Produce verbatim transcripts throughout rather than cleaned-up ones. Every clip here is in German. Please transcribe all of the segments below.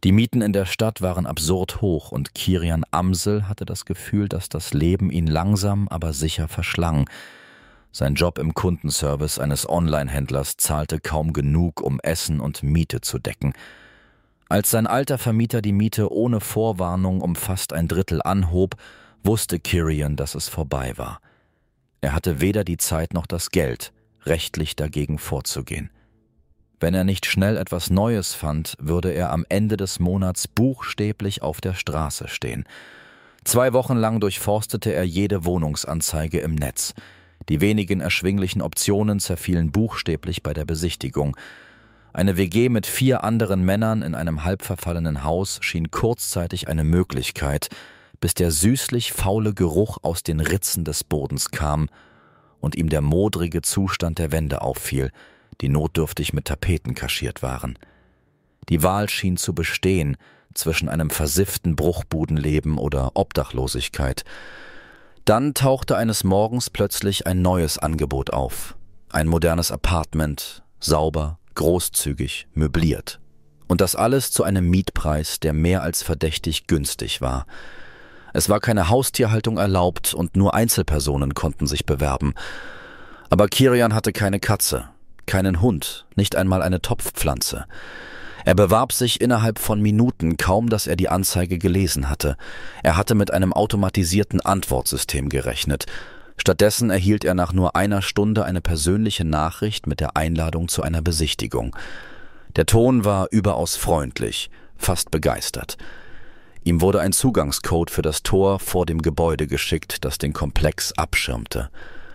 Die Mieten in der Stadt waren absurd hoch und Kirian Amsel hatte das Gefühl, dass das Leben ihn langsam, aber sicher verschlang. Sein Job im Kundenservice eines Online-Händlers zahlte kaum genug, um Essen und Miete zu decken. Als sein alter Vermieter die Miete ohne Vorwarnung um fast ein Drittel anhob, wusste Kirian, dass es vorbei war. Er hatte weder die Zeit noch das Geld, rechtlich dagegen vorzugehen. Wenn er nicht schnell etwas Neues fand, würde er am Ende des Monats buchstäblich auf der Straße stehen. Zwei Wochen lang durchforstete er jede Wohnungsanzeige im Netz. Die wenigen erschwinglichen Optionen zerfielen buchstäblich bei der Besichtigung. Eine W G mit vier anderen Männern in einem halbverfallenen Haus schien kurzzeitig eine Möglichkeit, bis der süßlich faule Geruch aus den Ritzen des Bodens kam und ihm der modrige Zustand der Wände auffiel, die notdürftig mit Tapeten kaschiert waren. Die Wahl schien zu bestehen zwischen einem versifften Bruchbudenleben oder Obdachlosigkeit. Dann tauchte eines Morgens plötzlich ein neues Angebot auf. Ein modernes Apartment, sauber, großzügig, möbliert. Und das alles zu einem Mietpreis, der mehr als verdächtig günstig war. Es war keine Haustierhaltung erlaubt und nur Einzelpersonen konnten sich bewerben. Aber Kirian hatte keine Katze, keinen Hund, nicht einmal eine Topfpflanze. Er bewarb sich innerhalb von Minuten, kaum dass er die Anzeige gelesen hatte. Er hatte mit einem automatisierten Antwortsystem gerechnet. Stattdessen erhielt er nach nur einer Stunde eine persönliche Nachricht mit der Einladung zu einer Besichtigung. Der Ton war überaus freundlich, fast begeistert. Ihm wurde ein Zugangscode für das Tor vor dem Gebäude geschickt, das den Komplex abschirmte.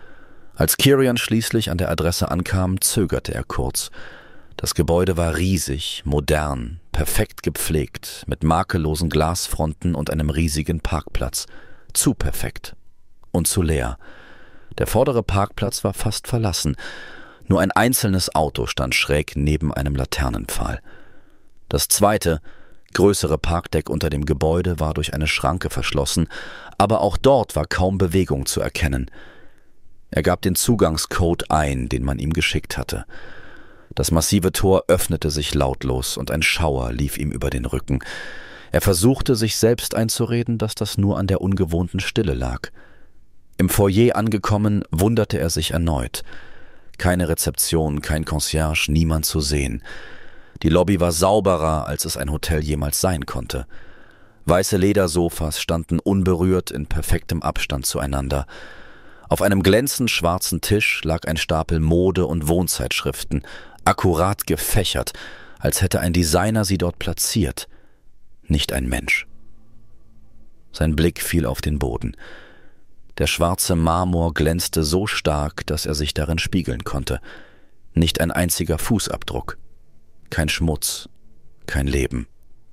Als Kirian schließlich an der Adresse ankam, zögerte er kurz. Das Gebäude war riesig, modern, perfekt gepflegt, mit makellosen Glasfronten und einem riesigen Parkplatz. Zu perfekt und zu leer. Der vordere Parkplatz war fast verlassen. Nur ein einzelnes Auto stand schräg neben einem Laternenpfahl. Das zweite, größere Parkdeck unter dem Gebäude war durch eine Schranke verschlossen, aber auch dort war kaum Bewegung zu erkennen. Er gab den Zugangscode ein, den man ihm geschickt hatte. Das massive Tor öffnete sich lautlos und ein Schauer lief ihm über den Rücken. Er versuchte, sich selbst einzureden, dass das nur an der ungewohnten Stille lag. Im Foyer angekommen, wunderte er sich erneut. Keine Rezeption, kein Concierge, niemand zu sehen. Die Lobby war sauberer, als es ein Hotel jemals sein konnte. Weiße Ledersofas standen unberührt in perfektem Abstand zueinander. Auf einem glänzend schwarzen Tisch lag ein Stapel Mode- und Wohnzeitschriften, akkurat gefächert, als hätte ein Designer sie dort platziert. Nicht ein Mensch. Sein Blick fiel auf den Boden. Der schwarze Marmor glänzte so stark, dass er sich darin spiegeln konnte. Nicht ein einziger Fußabdruck. Kein Schmutz, kein Leben.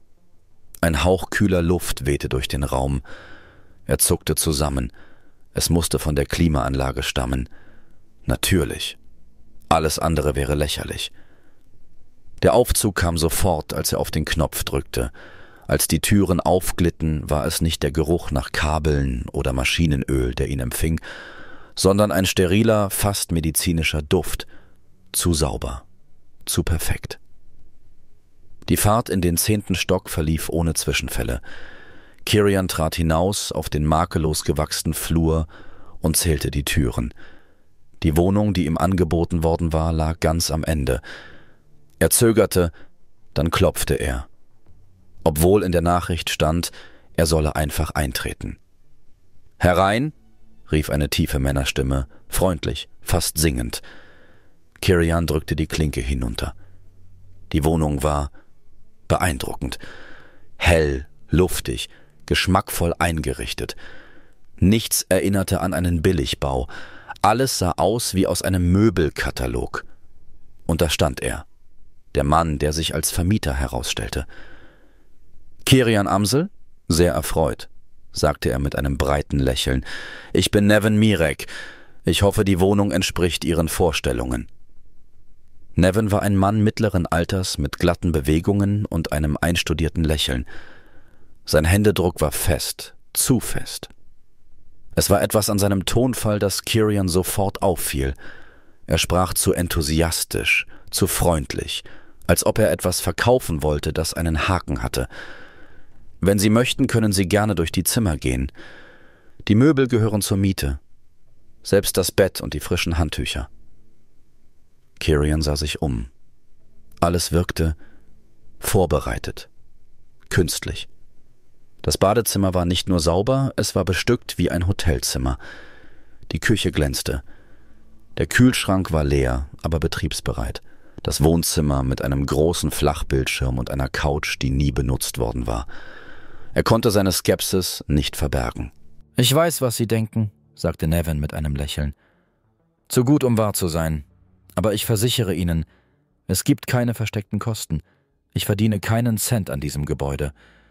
Ein Hauch kühler Luft wehte durch den Raum. Er zuckte zusammen. Es musste von der Klimaanlage stammen. Natürlich. Alles andere wäre lächerlich. Der Aufzug kam sofort, als er auf den Knopf drückte. Als die Türen aufglitten, war es nicht der Geruch nach Kabeln oder Maschinenöl, der ihn empfing, sondern ein steriler, fast medizinischer Duft. Zu sauber, zu perfekt. Die Fahrt in den zehnten Stock verlief ohne Zwischenfälle. Kirian trat hinaus auf den makellos gewachsenen Flur und zählte die Türen. Die Wohnung, die ihm angeboten worden war, lag ganz am Ende. Er zögerte, dann klopfte er. Obwohl in der Nachricht stand, er solle einfach eintreten. »Herein«, rief eine tiefe Männerstimme, freundlich, fast singend. Kirian drückte die Klinke hinunter. Die Wohnung war beeindruckend. Hell, luftig, geschmackvoll eingerichtet. Nichts erinnerte an einen Billigbau. Alles sah aus wie aus einem Möbelkatalog. Und da stand er, der Mann, der sich als Vermieter herausstellte. »Kirian Amsel?« »Sehr erfreut«, sagte er mit einem breiten Lächeln. »Ich bin Nevin Mirek. Ich hoffe, die Wohnung entspricht Ihren Vorstellungen.« Nevin war ein Mann mittleren Alters mit glatten Bewegungen und einem einstudierten Lächeln. Sein Händedruck war fest, zu fest. Es war etwas an seinem Tonfall, das Kirian sofort auffiel. Er sprach zu enthusiastisch, zu freundlich, als ob er etwas verkaufen wollte, das einen Haken hatte. »Wenn Sie möchten, können Sie gerne durch die Zimmer gehen. Die Möbel gehören zur Miete. Selbst das Bett und die frischen Handtücher.« Kirian sah sich um. Alles wirkte vorbereitet, künstlich. Das Badezimmer war nicht nur sauber, es war bestückt wie ein Hotelzimmer. Die Küche glänzte. Der Kühlschrank war leer, aber betriebsbereit. Das Wohnzimmer mit einem großen Flachbildschirm und einer Couch, die nie benutzt worden war. Er konnte seine Skepsis nicht verbergen. »Ich weiß, was Sie denken«, sagte Nevin mit einem Lächeln. »Zu gut, um wahr zu sein. Aber ich versichere Ihnen, es gibt keine versteckten Kosten. Ich verdiene keinen Cent an diesem Gebäude.«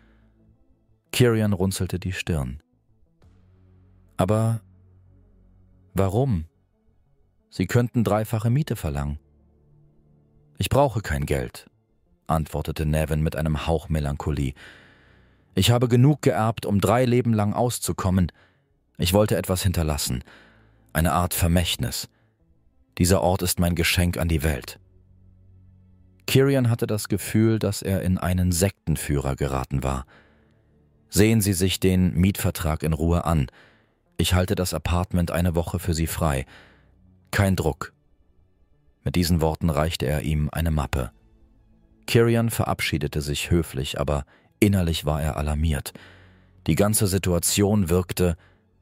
Kirian runzelte die Stirn. »Aber warum? Sie könnten dreifache Miete verlangen.« »Ich brauche kein Geld«, antwortete Nevin mit einem Hauch Melancholie. »Ich habe genug geerbt, um drei Leben lang auszukommen. Ich wollte etwas hinterlassen, eine Art Vermächtnis. Dieser Ort ist mein Geschenk an die Welt.« Kirian hatte das Gefühl, dass er in einen Sektenführer geraten war. »Sehen Sie sich den Mietvertrag in Ruhe an. Ich halte das Apartment eine Woche für Sie frei. Kein Druck.« Mit diesen Worten reichte er ihm eine Mappe. Kirian verabschiedete sich höflich, aber innerlich war er alarmiert. Die ganze Situation wirkte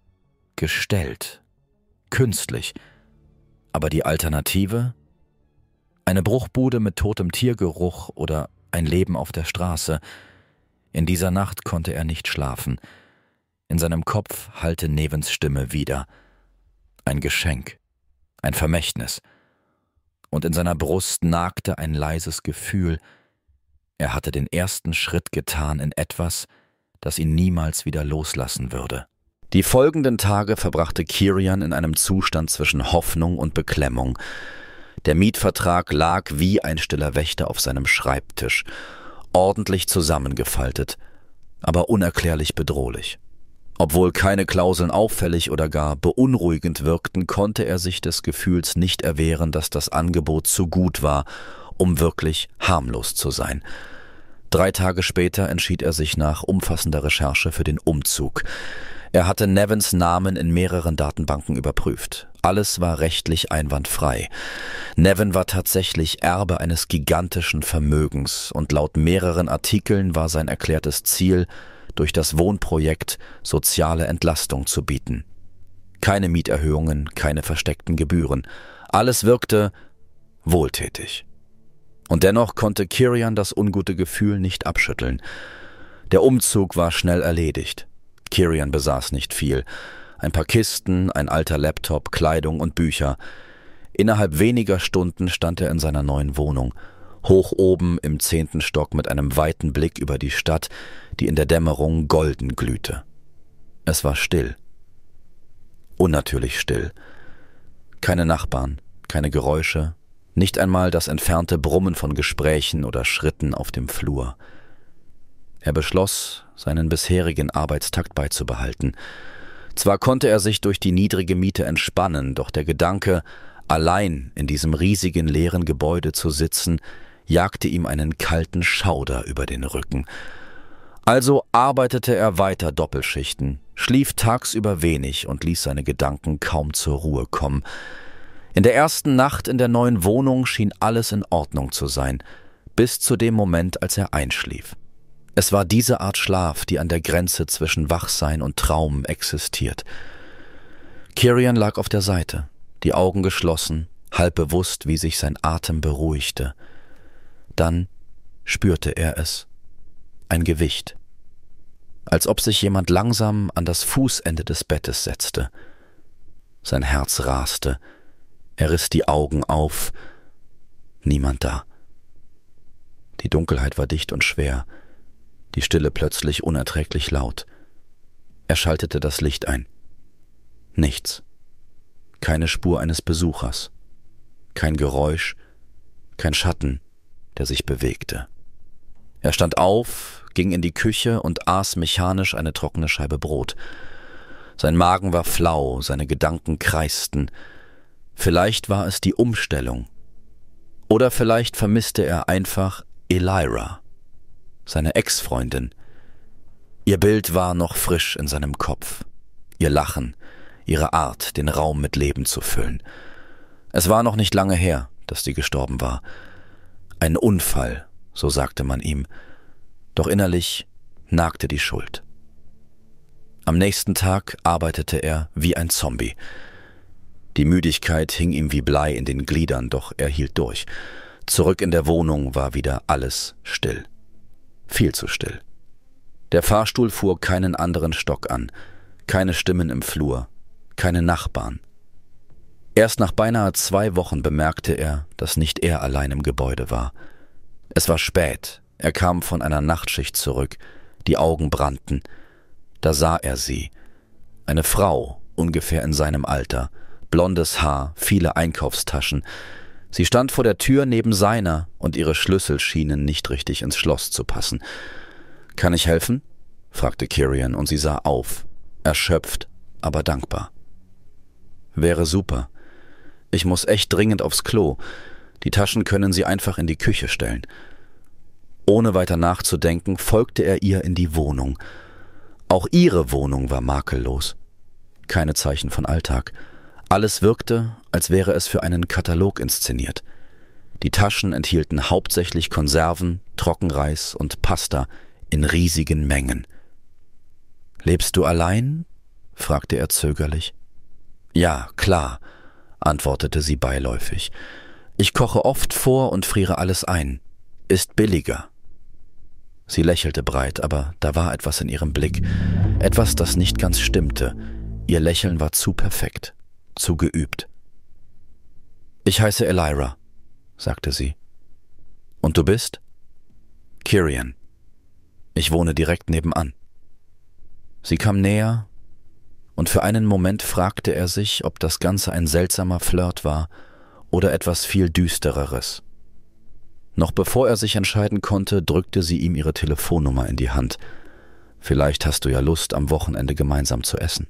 gestellt, künstlich. Aber die Alternative? Eine Bruchbude mit totem Tiergeruch oder ein Leben auf der Straße. In dieser Nacht konnte er nicht schlafen. In seinem Kopf hallte Nevins Stimme wieder. Ein Geschenk, ein Vermächtnis. Und in seiner Brust nagte ein leises Gefühl. Er hatte den ersten Schritt getan in etwas, das ihn niemals wieder loslassen würde. Die folgenden Tage verbrachte Kirian in einem Zustand zwischen Hoffnung und Beklemmung. Der Mietvertrag lag wie ein stiller Wächter auf seinem Schreibtisch, ordentlich zusammengefaltet, aber unerklärlich bedrohlich. Obwohl keine Klauseln auffällig oder gar beunruhigend wirkten, konnte er sich des Gefühls nicht erwehren, dass das Angebot zu gut war, um wirklich harmlos zu sein. Drei Tage später entschied er sich nach umfassender Recherche für den Umzug. Er hatte Nevins Namen in mehreren Datenbanken überprüft. Alles war rechtlich einwandfrei. Nevin war tatsächlich Erbe eines gigantischen Vermögens und laut mehreren Artikeln war sein erklärtes Ziel, durch das Wohnprojekt soziale Entlastung zu bieten. Keine Mieterhöhungen, keine versteckten Gebühren. Alles wirkte wohltätig. Und dennoch konnte Kirian das ungute Gefühl nicht abschütteln. Der Umzug war schnell erledigt. Kirian besaß nicht viel. Ein paar Kisten, ein alter Laptop, Kleidung und Bücher. Innerhalb weniger Stunden stand er in seiner neuen Wohnung, hoch oben im zehnten Stock mit einem weiten Blick über die Stadt, die in der Dämmerung golden glühte. Es war still. Unnatürlich still. Keine Nachbarn, keine Geräusche, nicht einmal das entfernte Brummen von Gesprächen oder Schritten auf dem Flur. Er beschloss, seinen bisherigen Arbeitstakt beizubehalten. Zwar konnte er sich durch die niedrige Miete entspannen, doch der Gedanke, allein in diesem riesigen leeren Gebäude zu sitzen, jagte ihm einen kalten Schauder über den Rücken. Also arbeitete er weiter Doppelschichten, schlief tagsüber wenig und ließ seine Gedanken kaum zur Ruhe kommen. In der ersten Nacht in der neuen Wohnung schien alles in Ordnung zu sein, bis zu dem Moment, als er einschlief. Es war diese Art Schlaf, die an der Grenze zwischen Wachsein und Traum existiert. Kirian lag auf der Seite, die Augen geschlossen, halb bewusst, wie sich sein Atem beruhigte. Dann spürte er es. Ein Gewicht. Als ob sich jemand langsam an das Fußende des Bettes setzte. Sein Herz raste. Er riss die Augen auf. Niemand da. Die Dunkelheit war dicht und schwer. Die Stille plötzlich unerträglich laut. Er schaltete das Licht ein. Nichts. Keine Spur eines Besuchers. Kein Geräusch, kein Schatten, der sich bewegte. Er stand auf, ging in die Küche und aß mechanisch eine trockene Scheibe Brot. Sein Magen war flau, seine Gedanken kreisten. Vielleicht war es die Umstellung. Oder vielleicht vermisste er einfach Elira, seine Ex-Freundin. Ihr Bild war noch frisch in seinem Kopf. Ihr Lachen, ihre Art, den Raum mit Leben zu füllen. Es war noch nicht lange her, dass sie gestorben war. Ein Unfall, so sagte man ihm. Doch innerlich nagte die Schuld. Am nächsten Tag arbeitete er wie ein Zombie. Die Müdigkeit hing ihm wie Blei in den Gliedern, doch er hielt durch. Zurück in der Wohnung war wieder alles still. Viel zu still. Der Fahrstuhl fuhr keinen anderen Stock an, keine Stimmen im Flur, keine Nachbarn. Erst nach beinahe zwei Wochen bemerkte er, dass nicht er allein im Gebäude war. Es war spät, er kam von einer Nachtschicht zurück, die Augen brannten. Da sah er sie, eine Frau, ungefähr in seinem Alter, blondes Haar, viele Einkaufstaschen. Sie stand vor der Tür neben seiner und ihre Schlüssel schienen nicht richtig ins Schloss zu passen. »Kann ich helfen?« fragte Kirian und sie sah auf, erschöpft, aber dankbar. »Wäre super. Ich muss echt dringend aufs Klo. Die Taschen können Sie einfach in die Küche stellen.« Ohne weiter nachzudenken, folgte er ihr in die Wohnung. Auch ihre Wohnung war makellos. Keine Zeichen von Alltag. Alles wirkte, als wäre es für einen Katalog inszeniert. Die Taschen enthielten hauptsächlich Konserven, Trockenreis und Pasta in riesigen Mengen. »Lebst du allein?« fragte er zögerlich. »Ja, klar«, antwortete sie beiläufig. »Ich koche oft vor und friere alles ein. Ist billiger.« Sie lächelte breit, aber da war etwas in ihrem Blick, etwas, das nicht ganz stimmte. Ihr Lächeln war zu perfekt, zu geübt. »Ich heiße Elira«, sagte sie. »Und du bist?« »Kirian. Ich wohne direkt nebenan.« Sie kam näher, und für einen Moment fragte er sich, ob das Ganze ein seltsamer Flirt war oder etwas viel Düstereres. Noch bevor er sich entscheiden konnte, drückte sie ihm ihre Telefonnummer in die Hand. »Vielleicht hast du ja Lust, am Wochenende gemeinsam zu essen.«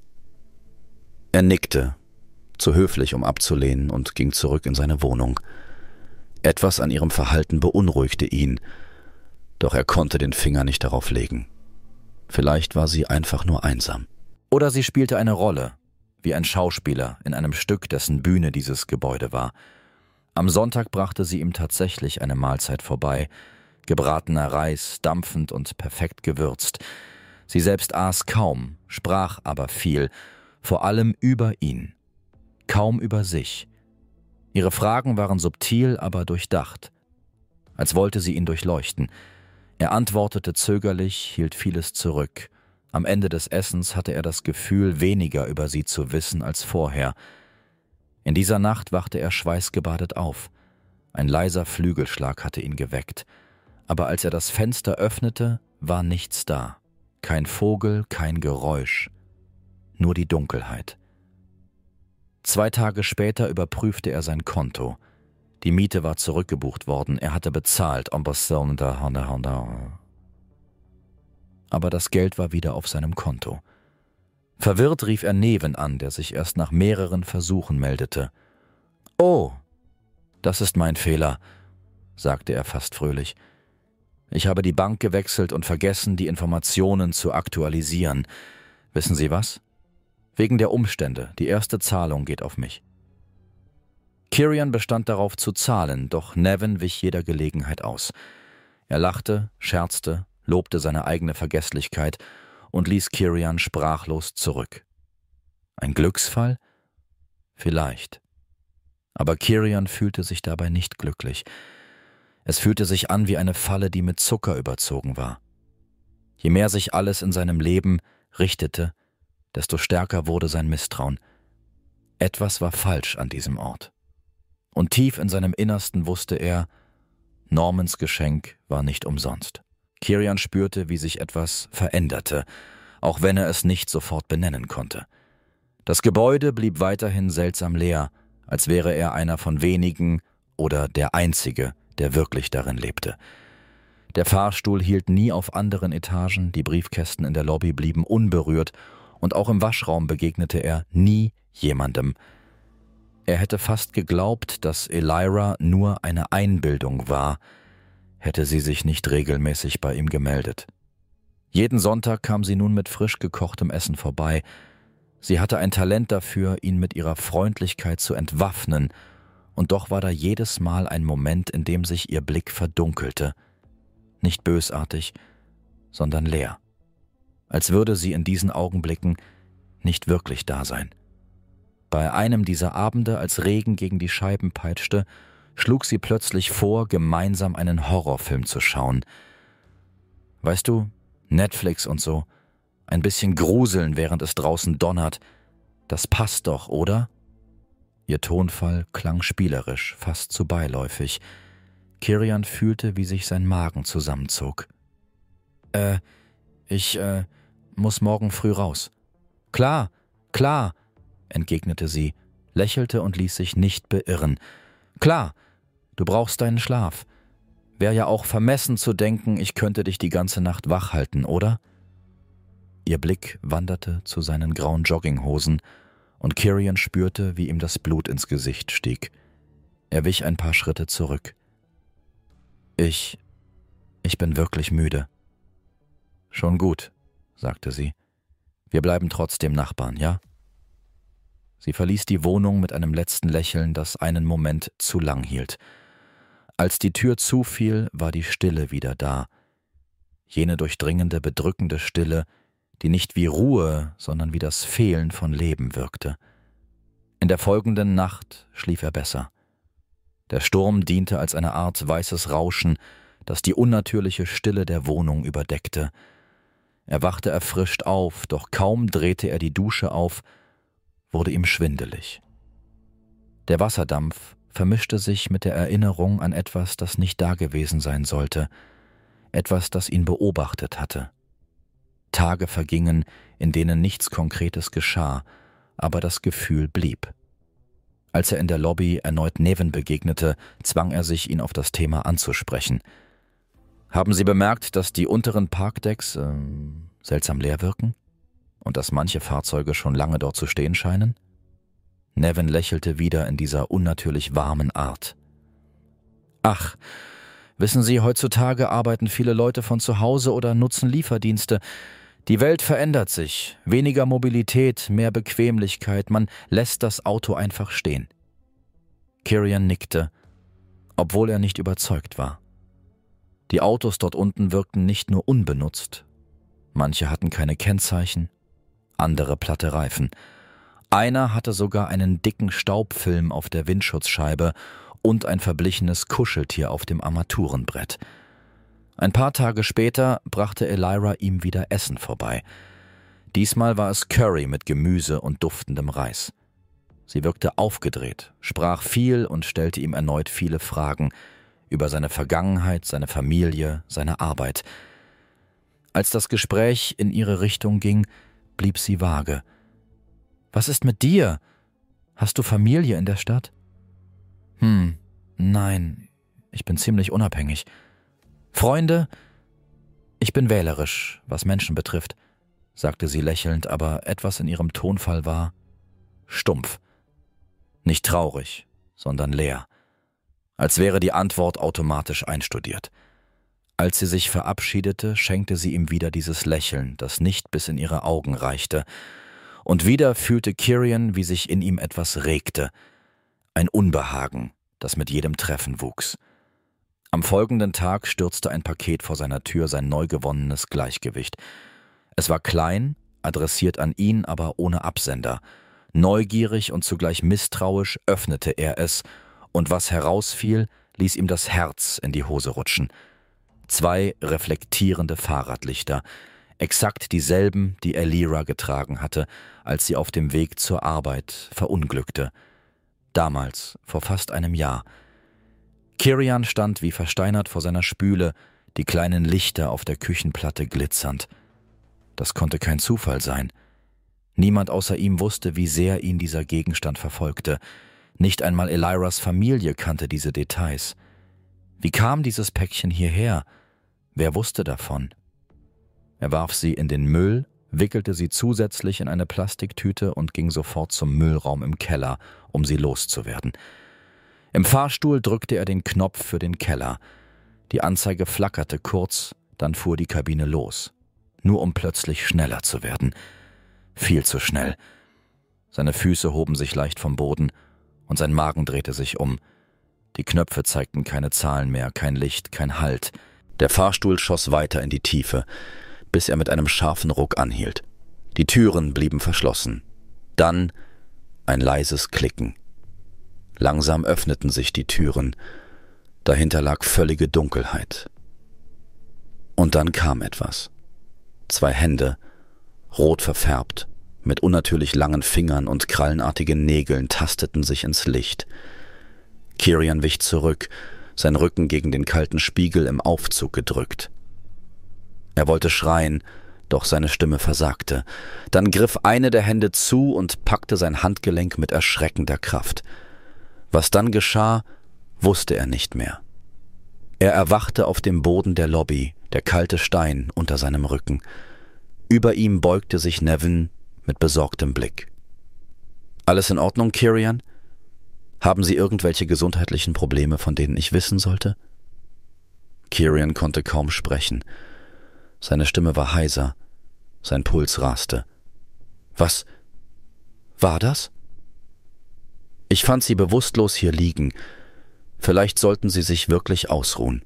Er nickte, zu höflich, um abzulehnen, und ging zurück in seine Wohnung. Etwas an ihrem Verhalten beunruhigte ihn, doch er konnte den Finger nicht darauf legen. Vielleicht war sie einfach nur einsam. Oder sie spielte eine Rolle, wie ein Schauspieler in einem Stück, dessen Bühne dieses Gebäude war. Am Sonntag brachte sie ihm tatsächlich eine Mahlzeit vorbei, gebratener Reis, dampfend und perfekt gewürzt. Sie selbst aß kaum, sprach aber viel, vor allem über ihn, kaum über sich. Ihre Fragen waren subtil, aber durchdacht, als wollte sie ihn durchleuchten. Er antwortete zögerlich, hielt vieles zurück. Am Ende des Essens hatte er das Gefühl, weniger über sie zu wissen als vorher. In dieser Nacht wachte er schweißgebadet auf. Ein leiser Flügelschlag hatte ihn geweckt. Aber als er das Fenster öffnete, war nichts da. Kein Vogel, kein Geräusch. Nur die Dunkelheit. Zwei Tage später überprüfte er sein Konto. Die Miete war zurückgebucht worden. Er hatte bezahlt. Aber das Geld war wieder auf seinem Konto. Verwirrt rief er Neven an, der sich erst nach mehreren Versuchen meldete. »Oh, das ist mein Fehler«, sagte er fast fröhlich. »Ich habe die Bank gewechselt und vergessen, die Informationen zu aktualisieren. Wissen Sie was? Wegen der Umstände, die erste Zahlung geht auf mich.« Kirian bestand darauf zu zahlen, doch Neven wich jeder Gelegenheit aus. Er lachte, scherzte, lobte seine eigene Vergesslichkeit und ließ Kirian sprachlos zurück. Ein Glücksfall? Vielleicht. Aber Kirian fühlte sich dabei nicht glücklich. Es fühlte sich an wie eine Falle, die mit Zucker überzogen war. Je mehr sich alles in seinem Leben richtete, desto stärker wurde sein Misstrauen. Etwas war falsch an diesem Ort. Und tief in seinem Innersten wusste er, Normans Geschenk war nicht umsonst. Kirian spürte, wie sich etwas veränderte, auch wenn er es nicht sofort benennen konnte. Das Gebäude blieb weiterhin seltsam leer, als wäre er einer von wenigen oder der Einzige, der wirklich darin lebte. Der Fahrstuhl hielt nie auf anderen Etagen, die Briefkästen in der Lobby blieben unberührt und auch im Waschraum begegnete er nie jemandem. Er hätte fast geglaubt, dass Elira nur eine Einbildung war, hätte sie sich nicht regelmäßig bei ihm gemeldet. Jeden Sonntag kam sie nun mit frisch gekochtem Essen vorbei. Sie hatte ein Talent dafür, ihn mit ihrer Freundlichkeit zu entwaffnen, und doch war da jedes Mal ein Moment, in dem sich ihr Blick verdunkelte. Nicht bösartig, sondern leer. Als würde sie in diesen Augenblicken nicht wirklich da sein. Bei einem dieser Abende, als Regen gegen die Scheiben peitschte, schlug sie plötzlich vor, gemeinsam einen Horrorfilm zu schauen. Weißt du, Netflix und so, ein bisschen gruseln, während es draußen donnert, das passt doch, oder? Ihr Tonfall klang spielerisch, fast zu beiläufig. Kirian fühlte, wie sich sein Magen zusammenzog. Äh, ich, äh, muss morgen früh raus. Klar, klar, entgegnete sie, lächelte und ließ sich nicht beirren. Klar, du brauchst deinen Schlaf. Wär ja auch vermessen zu denken, ich könnte dich die ganze Nacht wach halten, oder? Ihr Blick wanderte zu seinen grauen Jogginghosen, und Kirian spürte, wie ihm das Blut ins Gesicht stieg. Er wich ein paar Schritte zurück. Ich, ich bin wirklich müde. Schon gut, sagte sie. Wir bleiben trotzdem Nachbarn, ja? Sie verließ die Wohnung mit einem letzten Lächeln, das einen Moment zu lang hielt. Als die Tür zufiel, war die Stille wieder da. Jene durchdringende, bedrückende Stille, die nicht wie Ruhe, sondern wie das Fehlen von Leben wirkte. In der folgenden Nacht schlief er besser. Der Sturm diente als eine Art weißes Rauschen, das die unnatürliche Stille der Wohnung überdeckte. Er wachte erfrischt auf, doch kaum drehte er die Dusche auf, wurde ihm schwindelig. Der Wasserdampf vermischte sich mit der Erinnerung an etwas, das nicht dagewesen sein sollte, etwas, das ihn beobachtet hatte. Tage vergingen, in denen nichts Konkretes geschah, aber das Gefühl blieb. Als er in der Lobby erneut Neven begegnete, zwang er sich, ihn auf das Thema anzusprechen. »Haben Sie bemerkt, dass die unteren Parkdecks äh, seltsam leer wirken? Und dass manche Fahrzeuge schon lange dort zu stehen scheinen?« Neven lächelte wieder in dieser unnatürlich warmen Art. »Ach, wissen Sie, heutzutage arbeiten viele Leute von zu Hause oder nutzen Lieferdienste. Die Welt verändert sich, weniger Mobilität, mehr Bequemlichkeit, man lässt das Auto einfach stehen.« Kirian nickte, obwohl er nicht überzeugt war. Die Autos dort unten wirkten nicht nur unbenutzt. Manche hatten keine Kennzeichen, andere platte Reifen. Einer hatte sogar einen dicken Staubfilm auf der Windschutzscheibe und ein verblichenes Kuscheltier auf dem Armaturenbrett. Ein paar Tage später brachte Elira ihm wieder Essen vorbei. Diesmal war es Curry mit Gemüse und duftendem Reis. Sie wirkte aufgedreht, sprach viel und stellte ihm erneut viele Fragen über seine Vergangenheit, seine Familie, seine Arbeit. Als das Gespräch in ihre Richtung ging, blieb sie vage. »Was ist mit dir? Hast du Familie in der Stadt?« »Hm, nein, ich bin ziemlich unabhängig. Freunde? Ich bin wählerisch, was Menschen betrifft«, sagte sie lächelnd, aber etwas in ihrem Tonfall war stumpf. Nicht traurig, sondern leer. Als wäre die Antwort automatisch einstudiert. Als sie sich verabschiedete, schenkte sie ihm wieder dieses Lächeln, das nicht bis in ihre Augen reichte. Und wieder fühlte Kirian, wie sich in ihm etwas regte. Ein Unbehagen, das mit jedem Treffen wuchs. Am folgenden Tag stürzte ein Paket vor seiner Tür sein neu gewonnenes Gleichgewicht. Es war klein, adressiert an ihn, aber ohne Absender. Neugierig und zugleich misstrauisch öffnete er es, und was herausfiel, ließ ihm das Herz in die Hose rutschen. Zwei reflektierende Fahrradlichter, exakt dieselben, die Elira getragen hatte, als sie auf dem Weg zur Arbeit verunglückte. Damals, vor fast einem Jahr. Kirian stand wie versteinert vor seiner Spüle, die kleinen Lichter auf der Küchenplatte glitzernd. Das konnte kein Zufall sein. Niemand außer ihm wusste, wie sehr ihn dieser Gegenstand verfolgte. Nicht einmal Eliras Familie kannte diese Details. Wie kam dieses Päckchen hierher? Wer wusste davon? Er warf sie in den Müll, wickelte sie zusätzlich in eine Plastiktüte und ging sofort zum Müllraum im Keller, um sie loszuwerden. Im Fahrstuhl drückte er den Knopf für den Keller. Die Anzeige flackerte kurz, dann fuhr die Kabine los. Nur um plötzlich schneller zu werden. Viel zu schnell. Seine Füße hoben sich leicht vom Boden und sein Magen drehte sich um. Die Knöpfe zeigten keine Zahlen mehr, kein Licht, kein Halt. Der Fahrstuhl schoss weiter in die Tiefe, bis er mit einem scharfen Ruck anhielt. Die Türen blieben verschlossen. Dann ein leises Klicken. Langsam öffneten sich die Türen. Dahinter lag völlige Dunkelheit. Und dann kam etwas. Zwei Hände, rot verfärbt, mit unnatürlich langen Fingern und krallenartigen Nägeln tasteten sich ins Licht. Kirian wich zurück, sein Rücken gegen den kalten Spiegel im Aufzug gedrückt. Er wollte schreien, doch seine Stimme versagte. Dann griff eine der Hände zu und packte sein Handgelenk mit erschreckender Kraft. Was dann geschah, wusste er nicht mehr. Er erwachte auf dem Boden der Lobby, der kalte Stein unter seinem Rücken. Über ihm beugte sich Nevin mit besorgtem Blick. »Alles in Ordnung, Kirian? Haben Sie irgendwelche gesundheitlichen Probleme, von denen ich wissen sollte?« Kirian konnte kaum sprechen. Seine Stimme war heiser, sein Puls raste. »Was war das?« »Ich fand Sie bewusstlos hier liegen. Vielleicht sollten Sie sich wirklich ausruhen.«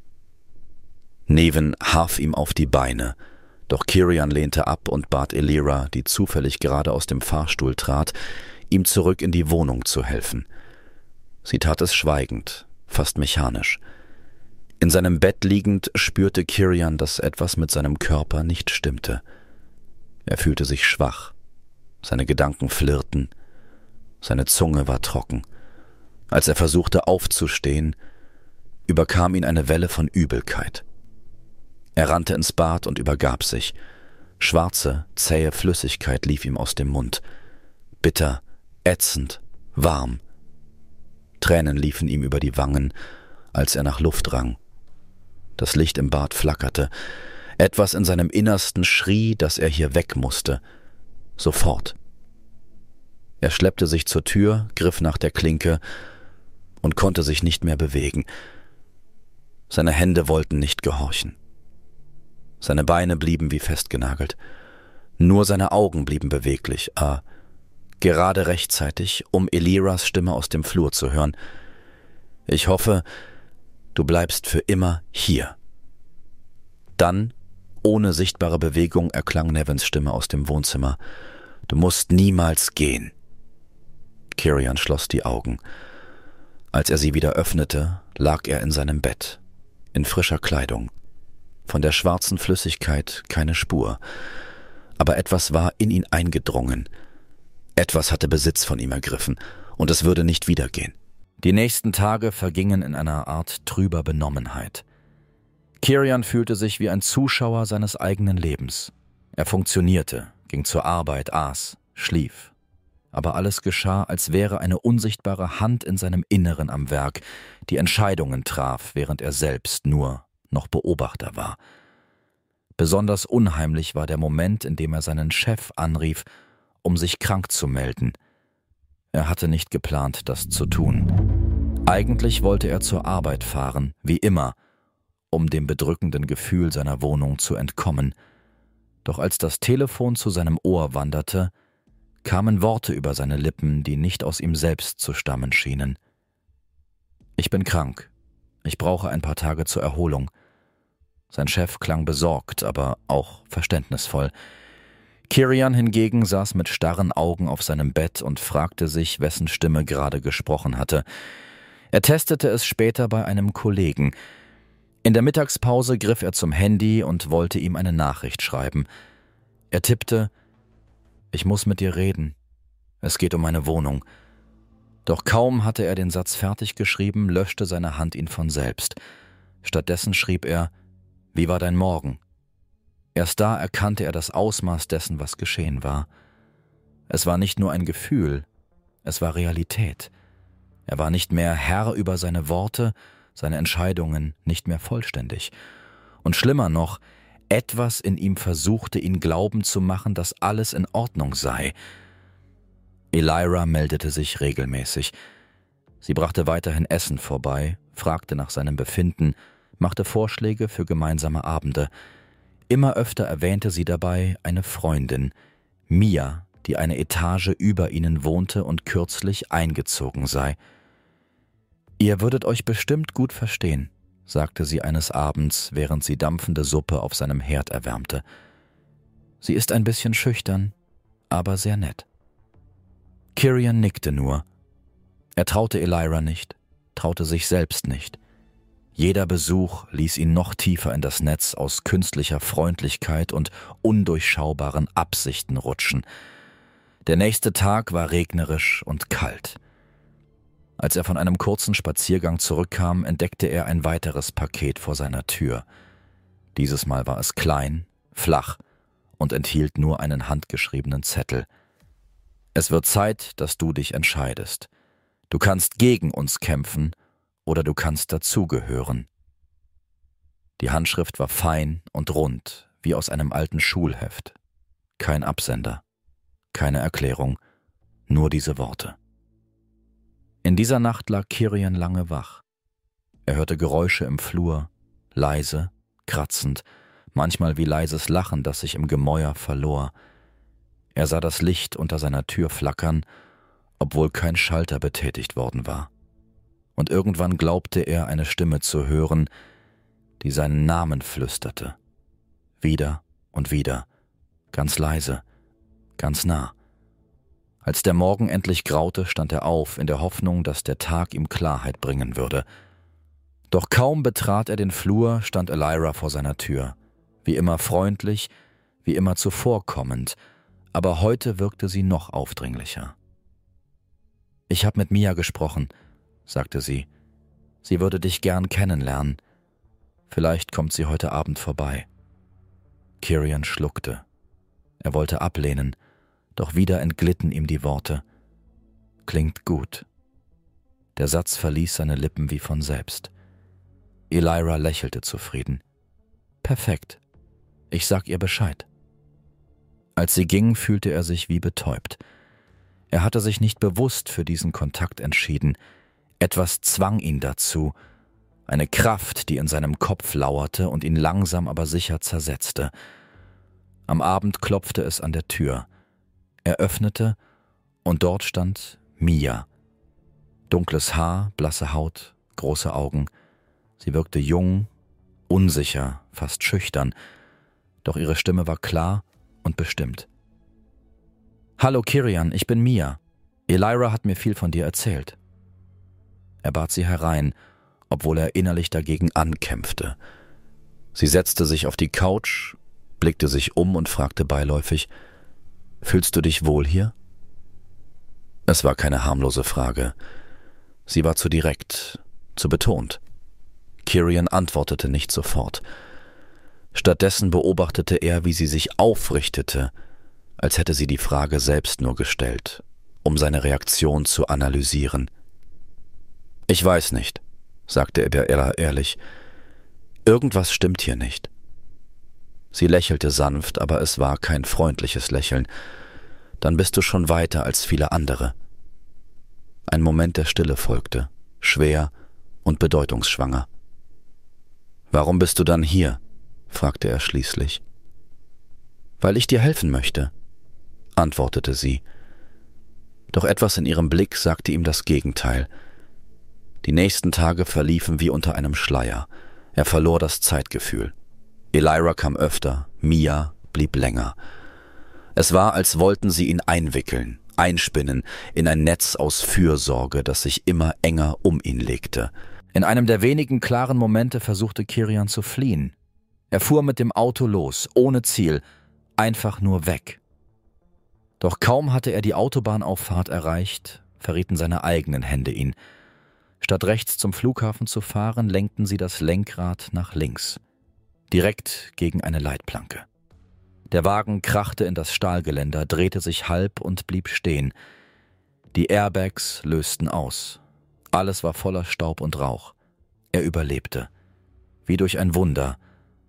Nevin half ihm auf die Beine, doch Kirian lehnte ab und bat Elira, die zufällig gerade aus dem Fahrstuhl trat, ihm zurück in die Wohnung zu helfen. Sie tat es schweigend, fast mechanisch. In seinem Bett liegend spürte Kirian, dass etwas mit seinem Körper nicht stimmte. Er fühlte sich schwach, seine Gedanken flirrten, seine Zunge war trocken. Als er versuchte aufzustehen, überkam ihn eine Welle von Übelkeit. Er rannte ins Bad und übergab sich. Schwarze, zähe Flüssigkeit lief ihm aus dem Mund. Bitter, ätzend, warm. Tränen liefen ihm über die Wangen, als er nach Luft rang. Das Licht im Bad flackerte. Etwas in seinem Innersten schrie, dass er hier weg musste. Sofort. Er schleppte sich zur Tür, griff nach der Klinke und konnte sich nicht mehr bewegen. Seine Hände wollten nicht gehorchen. Seine Beine blieben wie festgenagelt. Nur seine Augen blieben beweglich, ah, gerade rechtzeitig, um Eliras Stimme aus dem Flur zu hören. »Ich hoffe, du bleibst für immer hier.« Dann, ohne sichtbare Bewegung, erklang Nevins Stimme aus dem Wohnzimmer. »Du musst niemals gehen.« Kirian schloss die Augen. Als er sie wieder öffnete, lag er in seinem Bett, in frischer Kleidung. Von der schwarzen Flüssigkeit keine Spur. Aber etwas war in ihn eingedrungen. Etwas hatte Besitz von ihm ergriffen, und es würde nicht wiedergehen. Die nächsten Tage vergingen in einer Art trüber Benommenheit. Kirian fühlte sich wie ein Zuschauer seines eigenen Lebens. Er funktionierte, ging zur Arbeit, aß, schlief. Aber alles geschah, als wäre eine unsichtbare Hand in seinem Inneren am Werk, die Entscheidungen traf, während er selbst nur noch Beobachter war. Besonders unheimlich war der Moment, in dem er seinen Chef anrief, um sich krank zu melden. Er hatte nicht geplant, das zu tun. Eigentlich wollte er zur Arbeit fahren, wie immer, um dem bedrückenden Gefühl seiner Wohnung zu entkommen. Doch als das Telefon zu seinem Ohr wanderte, kamen Worte über seine Lippen, die nicht aus ihm selbst zu stammen schienen. »Ich bin krank. Ich brauche ein paar Tage zur Erholung.« Sein Chef klang besorgt, aber auch verständnisvoll. Kirian hingegen saß mit starren Augen auf seinem Bett und fragte sich, wessen Stimme gerade gesprochen hatte. Er testete es später bei einem Kollegen. In der Mittagspause griff er zum Handy und wollte ihm eine Nachricht schreiben. Er tippte: »Ich muss mit dir reden. Es geht um meine Wohnung.« Doch kaum hatte er den Satz fertig geschrieben, löschte seine Hand ihn von selbst. Stattdessen schrieb er: »Wie war dein Morgen?« Erst da erkannte er das Ausmaß dessen, was geschehen war. Es war nicht nur ein Gefühl, es war Realität. Er war nicht mehr Herr über seine Worte, seine Entscheidungen nicht mehr vollständig. Und schlimmer noch, Etwas in ihm versuchte, ihn glauben zu machen, dass alles in Ordnung sei. Elira meldete sich regelmäßig. Sie brachte weiterhin Essen vorbei, fragte nach seinem Befinden, machte Vorschläge für gemeinsame Abende. Immer öfter erwähnte sie dabei eine Freundin, Mia, die eine Etage über ihnen wohnte und kürzlich eingezogen sei. »Ihr würdet euch bestimmt gut verstehen«, sagte sie eines Abends, während sie dampfende Suppe auf seinem Herd erwärmte. »Sie ist ein bisschen schüchtern, aber sehr nett.« Kirian nickte nur. Er traute Elira nicht, traute sich selbst nicht. Jeder Besuch ließ ihn noch tiefer in das Netz aus künstlicher Freundlichkeit und undurchschaubaren Absichten rutschen. Der nächste Tag war regnerisch und kalt. Als er von einem kurzen Spaziergang zurückkam, entdeckte er ein weiteres Paket vor seiner Tür. Dieses Mal war es klein, flach und enthielt nur einen handgeschriebenen Zettel. »Es wird Zeit, dass du dich entscheidest. Du kannst gegen uns kämpfen oder du kannst dazugehören.« Die Handschrift war fein und rund, wie aus einem alten Schulheft. Kein Absender, keine Erklärung, nur diese Worte. In dieser Nacht lag Kirian lange wach. Er hörte Geräusche im Flur, leise, kratzend, manchmal wie leises Lachen, das sich im Gemäuer verlor. Er sah das Licht unter seiner Tür flackern, obwohl kein Schalter betätigt worden war. Und irgendwann glaubte er, eine Stimme zu hören, die seinen Namen flüsterte. Wieder und wieder, ganz leise, ganz nah. Als der Morgen endlich graute, stand er auf, in der Hoffnung, dass der Tag ihm Klarheit bringen würde. Doch kaum betrat er den Flur, stand Elira vor seiner Tür. Wie immer freundlich, wie immer zuvorkommend, aber heute wirkte sie noch aufdringlicher. »Ich habe mit Mia gesprochen«, sagte sie. »Sie würde dich gern kennenlernen. Vielleicht kommt sie heute Abend vorbei.« Kirian schluckte. Er wollte ablehnen, doch wieder entglitten ihm die Worte. »Klingt gut.« Der Satz verließ seine Lippen wie von selbst. Elira lächelte zufrieden. »Perfekt. Ich sag ihr Bescheid.« Als sie ging, fühlte er sich wie betäubt. Er hatte sich nicht bewusst für diesen Kontakt entschieden. Etwas zwang ihn dazu, eine Kraft, die in seinem Kopf lauerte und ihn langsam aber sicher zersetzte. Am Abend klopfte es an der Tür. Er öffnete, und dort stand Mia. Dunkles Haar, blasse Haut, große Augen. Sie wirkte jung, unsicher, fast schüchtern, doch ihre Stimme war klar und bestimmt. »Hallo Kirian, ich bin Mia. Elira hat mir viel von dir erzählt.« Er bat sie herein, obwohl er innerlich dagegen ankämpfte. Sie setzte sich auf die Couch, blickte sich um und fragte beiläufig, »Fühlst du dich wohl hier?« Es war keine harmlose Frage. Sie war zu direkt, zu betont. Kirian antwortete nicht sofort. Stattdessen beobachtete er, wie sie sich aufrichtete, als hätte sie die Frage selbst nur gestellt, um seine Reaktion zu analysieren. »Ich weiß nicht«, sagte er ehrlich. »Irgendwas stimmt hier nicht.« Sie lächelte sanft, aber es war kein freundliches Lächeln. »Dann bist du schon weiter als viele andere.« Ein Moment der Stille folgte, schwer und bedeutungsschwanger. »Warum bist du dann hier?« fragte er schließlich. »Weil ich dir helfen möchte«, antwortete sie. Doch etwas in ihrem Blick sagte ihm das Gegenteil. Die nächsten Tage verliefen wie unter einem Schleier. Er verlor das Zeitgefühl. Elira kam öfter, Mia blieb länger. Es war, als wollten sie ihn einwickeln, einspinnen in ein Netz aus Fürsorge, das sich immer enger um ihn legte. In einem der wenigen klaren Momente versuchte Kirian zu fliehen. Er fuhr mit dem Auto los, ohne Ziel, einfach nur weg. Doch kaum hatte er die Autobahnauffahrt erreicht, verrieten seine eigenen Hände ihn. Statt rechts zum Flughafen zu fahren, lenkten sie das Lenkrad nach links, direkt gegen eine Leitplanke. Der Wagen krachte in das Stahlgeländer, drehte sich halb und blieb stehen. Die Airbags lösten aus. Alles war voller Staub und Rauch. Er überlebte. Wie durch ein Wunder.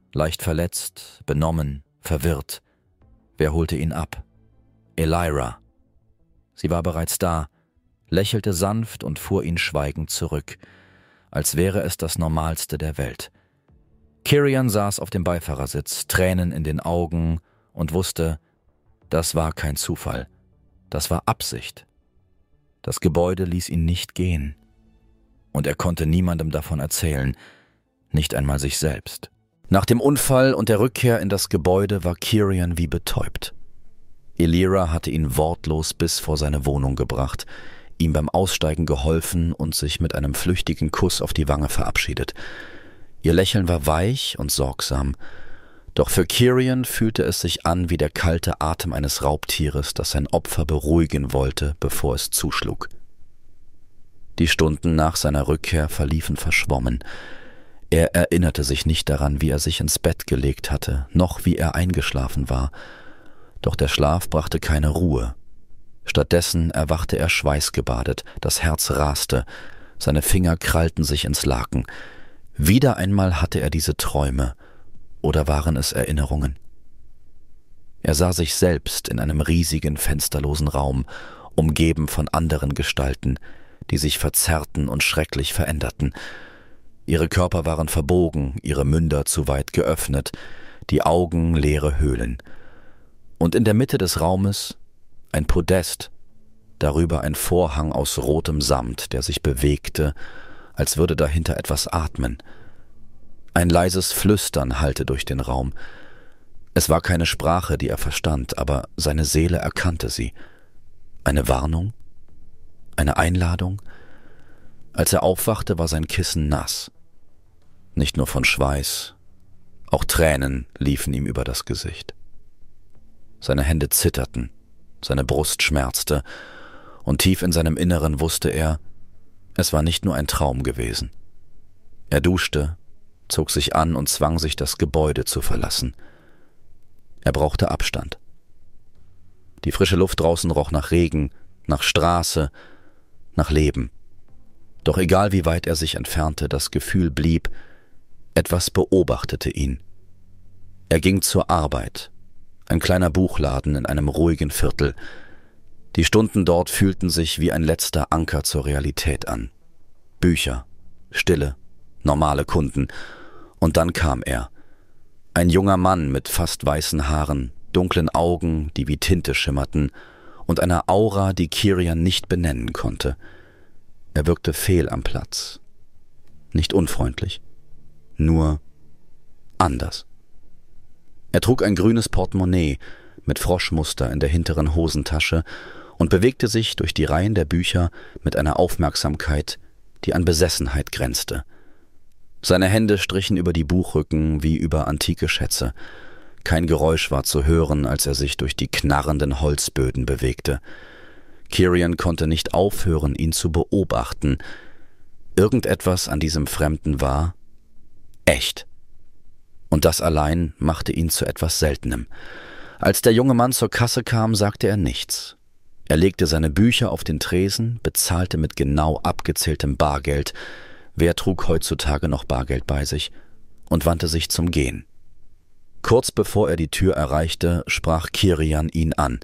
Leicht verletzt, benommen, verwirrt. Wer holte ihn ab? Elira. Sie war bereits da, lächelte sanft und fuhr ihn schweigend zurück, als wäre es das Normalste der Welt. Kirian saß auf dem Beifahrersitz, Tränen in den Augen, und wusste, das war kein Zufall, das war Absicht. Das Gebäude ließ ihn nicht gehen. Und er konnte niemandem davon erzählen, nicht einmal sich selbst. Nach dem Unfall und der Rückkehr in das Gebäude war Kirian wie betäubt. Elira hatte ihn wortlos bis vor seine Wohnung gebracht, ihm beim Aussteigen geholfen und sich mit einem flüchtigen Kuss auf die Wange verabschiedet. Ihr Lächeln war weich und sorgsam, doch für Kirian fühlte es sich an wie der kalte Atem eines Raubtieres, das sein Opfer beruhigen wollte, bevor es zuschlug. Die Stunden nach seiner Rückkehr verliefen verschwommen. Er erinnerte sich nicht daran, wie er sich ins Bett gelegt hatte, noch wie er eingeschlafen war. Doch der Schlaf brachte keine Ruhe. Stattdessen erwachte er schweißgebadet, das Herz raste, seine Finger krallten sich ins Laken. Wieder einmal hatte er diese Träume, oder waren es Erinnerungen? Er sah sich selbst in einem riesigen, fensterlosen Raum, umgeben von anderen Gestalten, die sich verzerrten und schrecklich veränderten. Ihre Körper waren verbogen, ihre Münder zu weit geöffnet, die Augen leere Höhlen. Und in der Mitte des Raumes ein Podest, darüber ein Vorhang aus rotem Samt, der sich bewegte, als würde dahinter etwas atmen. Ein leises Flüstern hallte durch den Raum. Es war keine Sprache, die er verstand, aber seine Seele erkannte sie. Eine Warnung? Eine Einladung? Als er aufwachte, war sein Kissen nass. Nicht nur von Schweiß, auch Tränen liefen ihm über das Gesicht. Seine Hände zitterten, seine Brust schmerzte, und tief in seinem Inneren wusste er, es war nicht nur ein Traum gewesen. Er duschte, zog sich an und zwang sich, das Gebäude zu verlassen. Er brauchte Abstand. Die frische Luft draußen roch nach Regen, nach Straße, nach Leben. Doch egal wie weit er sich entfernte, das Gefühl blieb, etwas beobachtete ihn. Er ging zur Arbeit, ein kleiner Buchladen in einem ruhigen Viertel. Die Stunden dort fühlten sich wie ein letzter Anker zur Realität an. Bücher, Stille, normale Kunden. Und dann kam er. Ein junger Mann mit fast weißen Haaren, dunklen Augen, die wie Tinte schimmerten, und einer Aura, die Kirian nicht benennen konnte. Er wirkte fehl am Platz. Nicht unfreundlich, nur anders. Er trug ein grünes Portemonnaie mit Froschmuster in der hinteren Hosentasche und bewegte sich durch die Reihen der Bücher mit einer Aufmerksamkeit, die an Besessenheit grenzte. Seine Hände strichen über die Buchrücken wie über antike Schätze. Kein Geräusch war zu hören, als er sich durch die knarrenden Holzböden bewegte. Kirian konnte nicht aufhören, ihn zu beobachten. Irgendetwas an diesem Fremden war echt. Und das allein machte ihn zu etwas Seltenem. Als der junge Mann zur Kasse kam, sagte er nichts. Er legte seine Bücher auf den Tresen, bezahlte mit genau abgezähltem Bargeld. Wer trug heutzutage noch Bargeld bei sich? Und wandte sich zum Gehen. Kurz bevor er die Tür erreichte, sprach Kirian ihn an.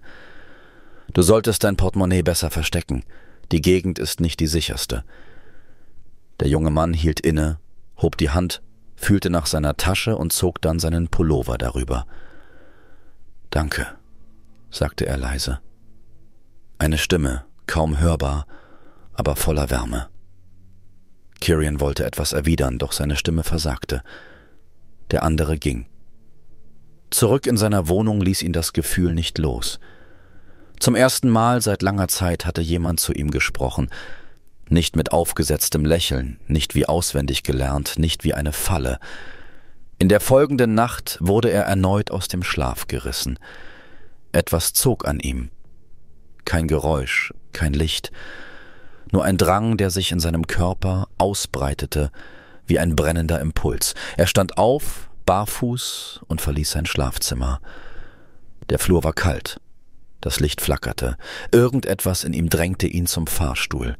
»Du solltest dein Portemonnaie besser verstecken. Die Gegend ist nicht die sicherste.« Der junge Mann hielt inne, hob die Hand, fühlte nach seiner Tasche und zog dann seinen Pullover darüber. »Danke«, sagte er leise. Eine Stimme, kaum hörbar, aber voller Wärme. Kirian wollte etwas erwidern, doch seine Stimme versagte. Der andere ging. Zurück in seiner Wohnung ließ ihn das Gefühl nicht los. Zum ersten Mal seit langer Zeit hatte jemand zu ihm gesprochen. Nicht mit aufgesetztem Lächeln, nicht wie auswendig gelernt, nicht wie eine Falle. In der folgenden Nacht wurde er erneut aus dem Schlaf gerissen. Etwas zog an ihm. Kein Geräusch, kein Licht, nur ein Drang, der sich in seinem Körper ausbreitete, wie ein brennender Impuls. Er stand auf, barfuß, und verließ sein Schlafzimmer. Der Flur war kalt, das Licht flackerte, irgendetwas in ihm drängte ihn zum Fahrstuhl.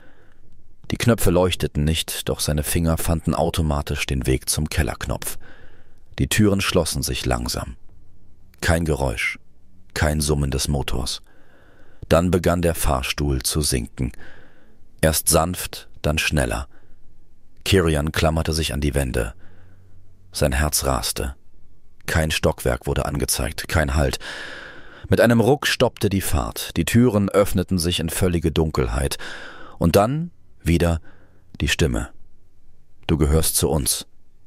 Die Knöpfe leuchteten nicht, doch seine Finger fanden automatisch den Weg zum Kellerknopf. Die Türen schlossen sich langsam. Kein Geräusch, kein Summen des Motors. Dann begann der Fahrstuhl zu sinken. Erst sanft, dann schneller. Kirian klammerte sich an die Wände. Sein Herz raste. Kein Stockwerk wurde angezeigt, kein Halt. Mit einem Ruck stoppte die Fahrt. Die Türen öffneten sich in völlige Dunkelheit. Und dann wieder die Stimme. »Du gehörst zu uns.«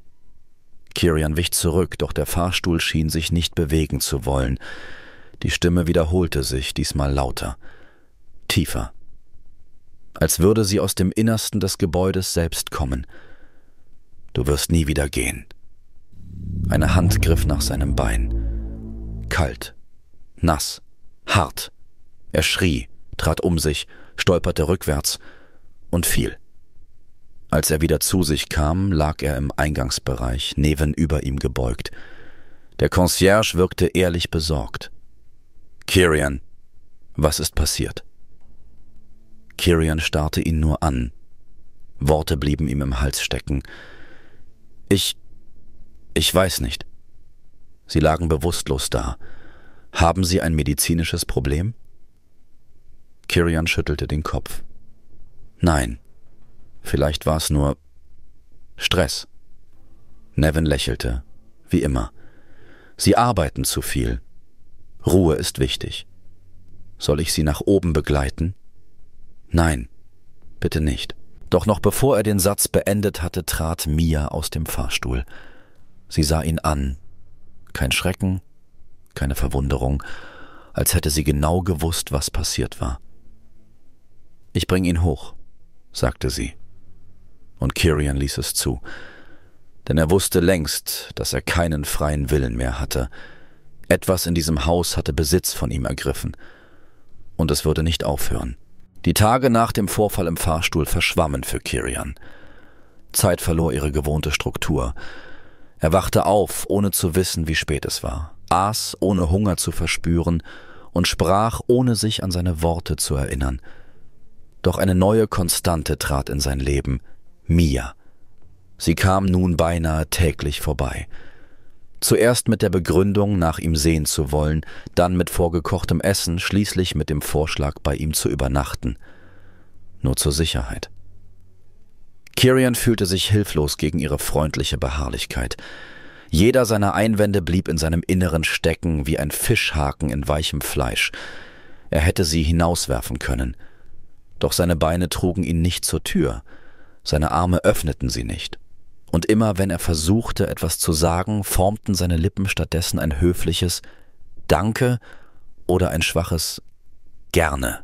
Kirian wich zurück, doch der Fahrstuhl schien sich nicht bewegen zu wollen. Die Stimme wiederholte sich, diesmal lauter, tiefer, als würde sie aus dem Innersten des Gebäudes selbst kommen. »Du wirst nie wieder gehen.« Eine Hand griff nach seinem Bein. Kalt, nass, hart. Er schrie, trat um sich, stolperte rückwärts und fiel. Als er wieder zu sich kam, lag er im Eingangsbereich, Neven über ihm gebeugt. Der Concierge wirkte ehrlich besorgt. »Kirian, was ist passiert?« Kirian starrte ihn nur an. Worte blieben ihm im Hals stecken. »Ich... ich weiß nicht.« Sie lagen bewusstlos da. »Haben Sie ein medizinisches Problem?« Kirian schüttelte den Kopf. »Nein. Vielleicht war es nur Stress.« Neven lächelte, wie immer. »Sie arbeiten zu viel. Ruhe ist wichtig. Soll ich Sie nach oben begleiten?« »Nein, bitte nicht.« Doch noch bevor er den Satz beendet hatte, trat Mia aus dem Fahrstuhl. Sie sah ihn an. Kein Schrecken, keine Verwunderung, als hätte sie genau gewusst, was passiert war. »Ich bring ihn hoch«, sagte sie. Und Kirian ließ es zu, denn er wusste längst, dass er keinen freien Willen mehr hatte. Etwas in diesem Haus hatte Besitz von ihm ergriffen, und es würde nicht aufhören. Die Tage nach dem Vorfall im Fahrstuhl verschwammen für Kirian. Zeit verlor ihre gewohnte Struktur. Er wachte auf, ohne zu wissen, wie spät es war, aß, ohne Hunger zu verspüren, und sprach, ohne sich an seine Worte zu erinnern. Doch eine neue Konstante trat in sein Leben, Mia. Sie kam nun beinahe täglich vorbei. Zuerst mit der Begründung, nach ihm sehen zu wollen, dann mit vorgekochtem Essen, schließlich mit dem Vorschlag, bei ihm zu übernachten. Nur zur Sicherheit. Kirian fühlte sich hilflos gegen ihre freundliche Beharrlichkeit. Jeder seiner Einwände blieb in seinem Inneren stecken, wie ein Fischhaken in weichem Fleisch. Er hätte sie hinauswerfen können. Doch seine Beine trugen ihn nicht zur Tür. Seine Arme öffneten sie nicht. Und immer, wenn er versuchte, etwas zu sagen, formten seine Lippen stattdessen ein höfliches »Danke« oder ein schwaches »Gerne«.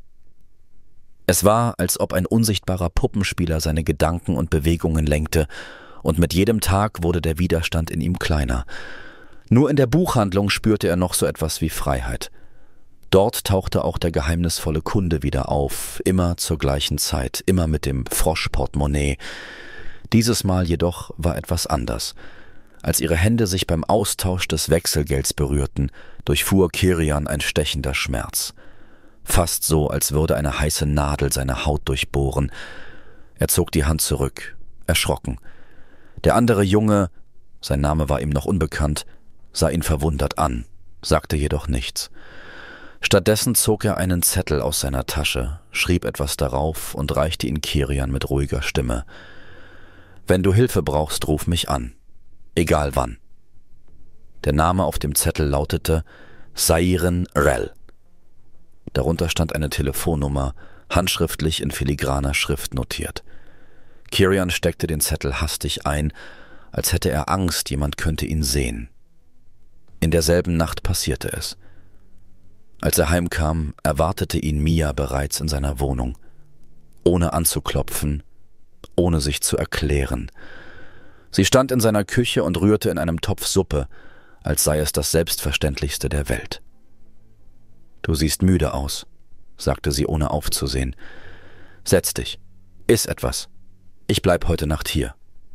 Es war, als ob ein unsichtbarer Puppenspieler seine Gedanken und Bewegungen lenkte, und mit jedem Tag wurde der Widerstand in ihm kleiner. Nur in der Buchhandlung spürte er noch so etwas wie Freiheit. Dort tauchte auch der geheimnisvolle Kunde wieder auf, immer zur gleichen Zeit, immer mit dem Froschportemonnaie. Dieses Mal jedoch war etwas anders. Als ihre Hände sich beim Austausch des Wechselgelds berührten, durchfuhr Kirian ein stechender Schmerz. Fast so, als würde eine heiße Nadel seine Haut durchbohren. Er zog die Hand zurück, erschrocken. Der andere Junge, sein Name war ihm noch unbekannt, sah ihn verwundert an, sagte jedoch nichts. Stattdessen zog er einen Zettel aus seiner Tasche, schrieb etwas darauf und reichte ihn Kirian mit ruhiger Stimme. »Wenn du Hilfe brauchst, ruf mich an. Egal wann.« Der Name auf dem Zettel lautete Sairen Rel. Darunter stand eine Telefonnummer, handschriftlich in filigraner Schrift notiert. Kirian steckte den Zettel hastig ein, als hätte er Angst, jemand könnte ihn sehen. In derselben Nacht passierte es. Als er heimkam, erwartete ihn Mia bereits in seiner Wohnung, ohne anzuklopfen, ohne sich zu erklären. Sie stand in seiner Küche und rührte in einem Topf Suppe, als sei es das Selbstverständlichste der Welt. »Du siehst müde aus«, sagte sie, ohne aufzusehen. »Setz dich, iss etwas. Ich bleib heute Nacht hier.«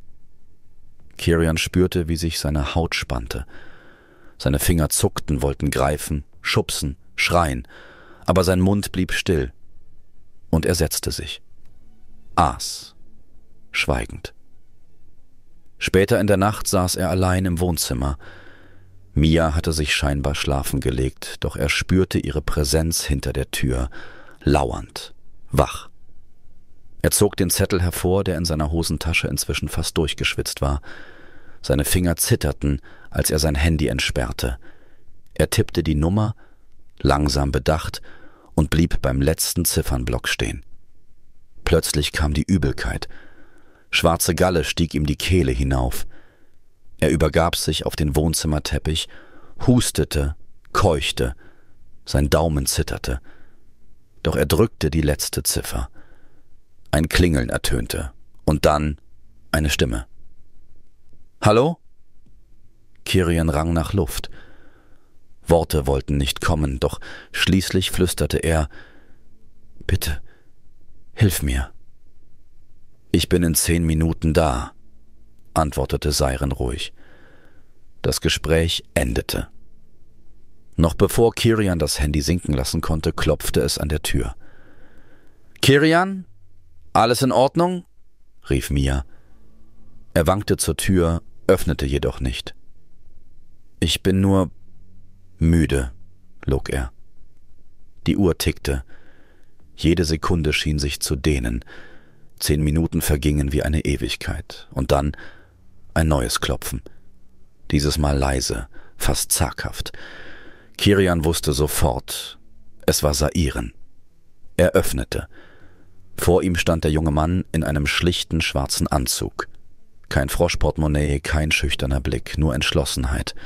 Kirian spürte, wie sich seine Haut spannte. Seine Finger zuckten, wollten greifen, schubsen, schreien, aber sein Mund blieb still. Und er setzte sich, aß, schweigend. Später in der Nacht saß er allein im Wohnzimmer. Mia hatte sich scheinbar schlafen gelegt, doch er spürte ihre Präsenz hinter der Tür, lauernd, wach. Er zog den Zettel hervor, der in seiner Hosentasche inzwischen fast durchgeschwitzt war. Seine Finger zitterten, als er sein Handy entsperrte. Er tippte die Nummer, langsam bedacht, und blieb beim letzten Ziffernblock stehen. Plötzlich kam die Übelkeit. Schwarze Galle stieg ihm die Kehle hinauf. Er übergab sich auf den Wohnzimmerteppich, hustete, keuchte, sein Daumen zitterte. Doch er drückte die letzte Ziffer. Ein Klingeln ertönte und dann eine Stimme. »Hallo?« Kirian rang nach Luft. Worte wollten nicht kommen, doch schließlich flüsterte er, »Bitte, hilf mir.« »Ich bin in zehn Minuten da«, antwortete Siren ruhig. Das Gespräch endete. Noch bevor Kirian das Handy sinken lassen konnte, klopfte es an der Tür. »Kirian? Alles in Ordnung?« rief Mia. Er wankte zur Tür, öffnete jedoch nicht. »Ich bin nur müde«, log er. Die Uhr tickte. Jede Sekunde schien sich zu dehnen. Zehn Minuten vergingen wie eine Ewigkeit. Und dann ein neues Klopfen. Dieses Mal leise, fast zaghaft. Kirian wusste sofort, es war Siren. Er öffnete. Vor ihm stand der junge Mann in einem schlichten schwarzen Anzug. Kein Froschportemonnaie, kein schüchterner Blick, nur Entschlossenheit.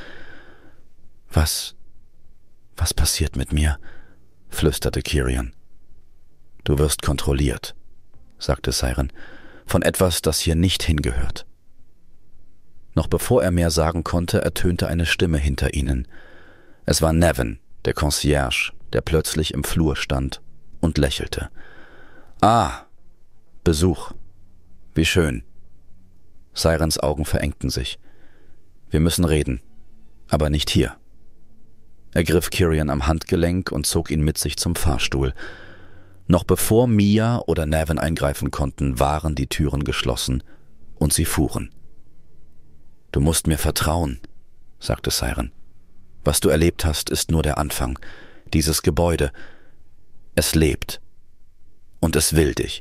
»Was, was passiert mit mir?« flüsterte Kirian. »Du wirst kontrolliert«, sagte Siren, »von etwas, das hier nicht hingehört.« Noch bevor er mehr sagen konnte, ertönte eine Stimme hinter ihnen. Es war Nevin, der Concierge, der plötzlich im Flur stand und lächelte. »Ah, Besuch. Wie schön.« Sirens Augen verengten sich. »Wir müssen reden, aber nicht hier.« Er griff Kirian am Handgelenk und zog ihn mit sich zum Fahrstuhl. Noch bevor Mia oder Nevin eingreifen konnten, waren die Türen geschlossen und sie fuhren. »Du musst mir vertrauen«, sagte Siren. »Was du erlebt hast, ist nur der Anfang. Dieses Gebäude, es lebt. Und es will dich.«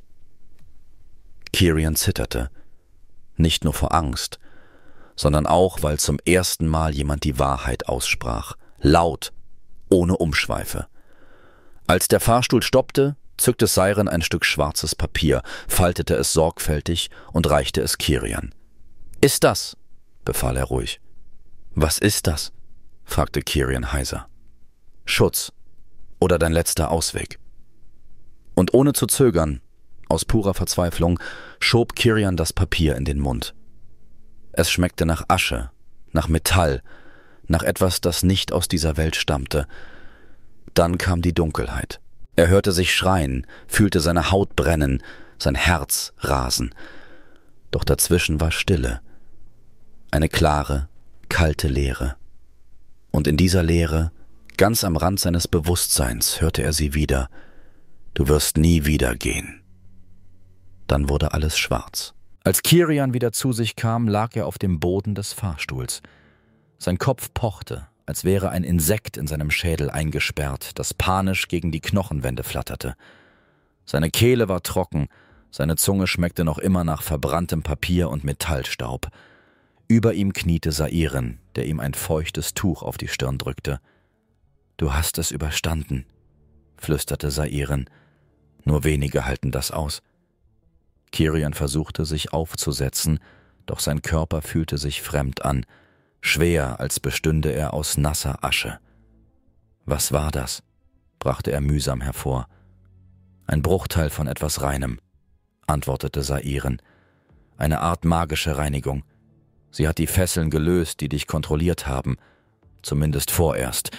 Kirian zitterte, nicht nur vor Angst, sondern auch, weil zum ersten Mal jemand die Wahrheit aussprach, laut, ohne Umschweife. Als der Fahrstuhl stoppte, zückte Siren ein Stück schwarzes Papier, faltete es sorgfältig und reichte es Kirian. »Ist das?« befahl er ruhig. »Was ist das?« fragte Kirian heiser. »Schutz oder dein letzter Ausweg.« Und ohne zu zögern, aus purer Verzweiflung, schob Kirian das Papier in den Mund. Es schmeckte nach Asche, nach Metall, nach etwas, das nicht aus dieser Welt stammte. Dann kam die Dunkelheit. Er hörte sich schreien, fühlte seine Haut brennen, sein Herz rasen. Doch dazwischen war Stille, eine klare, kalte Leere. Und in dieser Leere, ganz am Rand seines Bewusstseins, hörte er sie wieder: »Du wirst nie wieder gehen.« Dann wurde alles schwarz. Als Kirian wieder zu sich kam, lag er auf dem Boden des Fahrstuhls. Sein Kopf pochte, als wäre ein Insekt in seinem Schädel eingesperrt, das panisch gegen die Knochenwände flatterte. Seine Kehle war trocken, seine Zunge schmeckte noch immer nach verbranntem Papier und Metallstaub. Über ihm kniete Siren, der ihm ein feuchtes Tuch auf die Stirn drückte. »Du hast es überstanden«, flüsterte Siren. »Nur wenige halten das aus.« Kirian versuchte, sich aufzusetzen, doch sein Körper fühlte sich fremd an, schwer, als bestünde er aus nasser Asche. »Was war das?« brachte er mühsam hervor. »Ein Bruchteil von etwas Reinem«, antwortete Siren. »Eine Art magische Reinigung. Sie hat die Fesseln gelöst, die dich kontrolliert haben, zumindest vorerst.«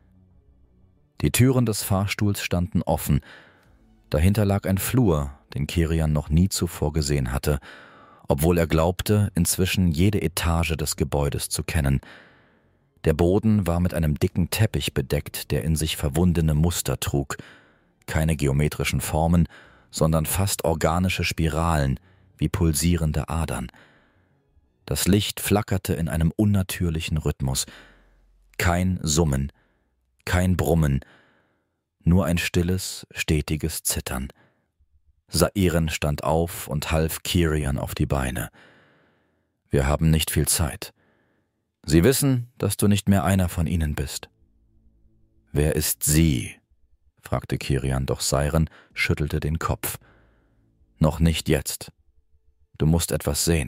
Die Türen des Fahrstuhls standen offen. Dahinter lag ein Flur, den Kirian noch nie zuvor gesehen hatte, obwohl er glaubte, inzwischen jede Etage des Gebäudes zu kennen. Der Boden war mit einem dicken Teppich bedeckt, der in sich verwundene Muster trug. Keine geometrischen Formen, sondern fast organische Spiralen, wie pulsierende Adern. Das Licht flackerte in einem unnatürlichen Rhythmus. Kein Summen, kein Brummen, nur ein stilles, stetiges Zittern. Sairen stand auf und half Kirian auf die Beine. »Wir haben nicht viel Zeit. Sie wissen, dass du nicht mehr einer von ihnen bist.« »Wer ist sie?« fragte Kirian, doch Sairen schüttelte den Kopf. »Noch nicht jetzt. Du musst etwas sehen.«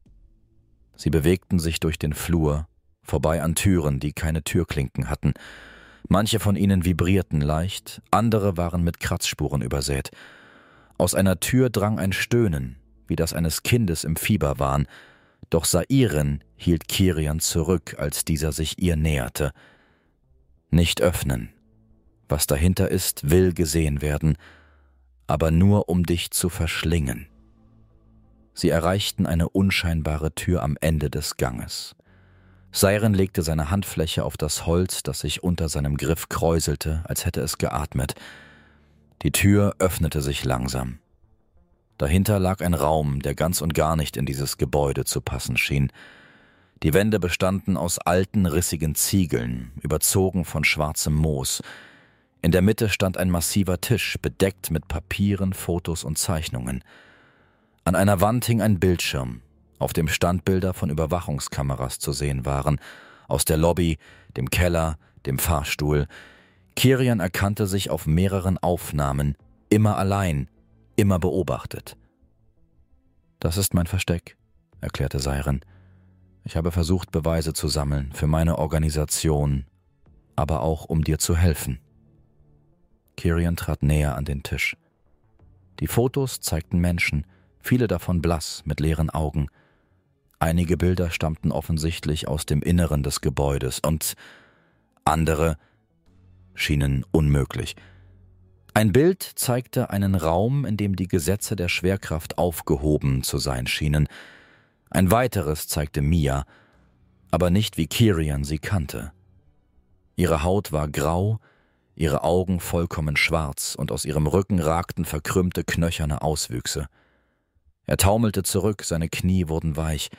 Sie bewegten sich durch den Flur, vorbei an Türen, die keine Türklinken hatten. Manche von ihnen vibrierten leicht, andere waren mit Kratzspuren übersät. Aus einer Tür drang ein Stöhnen, wie das eines Kindes im Fieberwahn, doch Sairen hielt Kirian zurück, als dieser sich ihr näherte. »Nicht öffnen. Was dahinter ist, will gesehen werden, aber nur um dich zu verschlingen.« Sie erreichten eine unscheinbare Tür am Ende des Ganges. Sairen legte seine Handfläche auf das Holz, das sich unter seinem Griff kräuselte, als hätte es geatmet. Die Tür öffnete sich langsam. Dahinter lag ein Raum, der ganz und gar nicht in dieses Gebäude zu passen schien. Die Wände bestanden aus alten, rissigen Ziegeln, überzogen von schwarzem Moos. In der Mitte stand ein massiver Tisch, bedeckt mit Papieren, Fotos und Zeichnungen. An einer Wand hing ein Bildschirm, auf dem Standbilder von Überwachungskameras zu sehen waren, aus der Lobby, dem Keller, dem Fahrstuhl. Kirian erkannte sich auf mehreren Aufnahmen, immer allein, immer beobachtet. »Das ist mein Versteck«, erklärte Sairen. »Ich habe versucht, Beweise zu sammeln, für meine Organisation, aber auch um dir zu helfen.« Kirian trat näher an den Tisch. Die Fotos zeigten Menschen, viele davon blass, mit leeren Augen. Einige Bilder stammten offensichtlich aus dem Inneren des Gebäudes und andere schienen unmöglich. Ein Bild zeigte einen Raum, in dem die Gesetze der Schwerkraft aufgehoben zu sein schienen. Ein weiteres zeigte Mia, aber nicht wie Kirian sie kannte. Ihre Haut war grau, ihre Augen vollkommen schwarz und aus ihrem Rücken ragten verkrümmte, knöcherne Auswüchse. Er taumelte zurück, seine Knie wurden weich.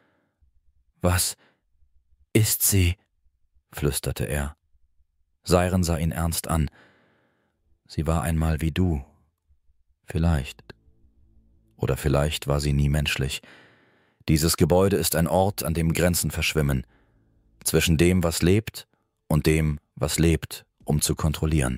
»Was ist sie?« flüsterte er. Sairen sah ihn ernst an. »Sie war einmal wie du. Vielleicht. Oder vielleicht war sie nie menschlich. Dieses Gebäude ist ein Ort, an dem Grenzen verschwimmen. Zwischen dem, was lebt, und dem, was lebt, um zu kontrollieren.«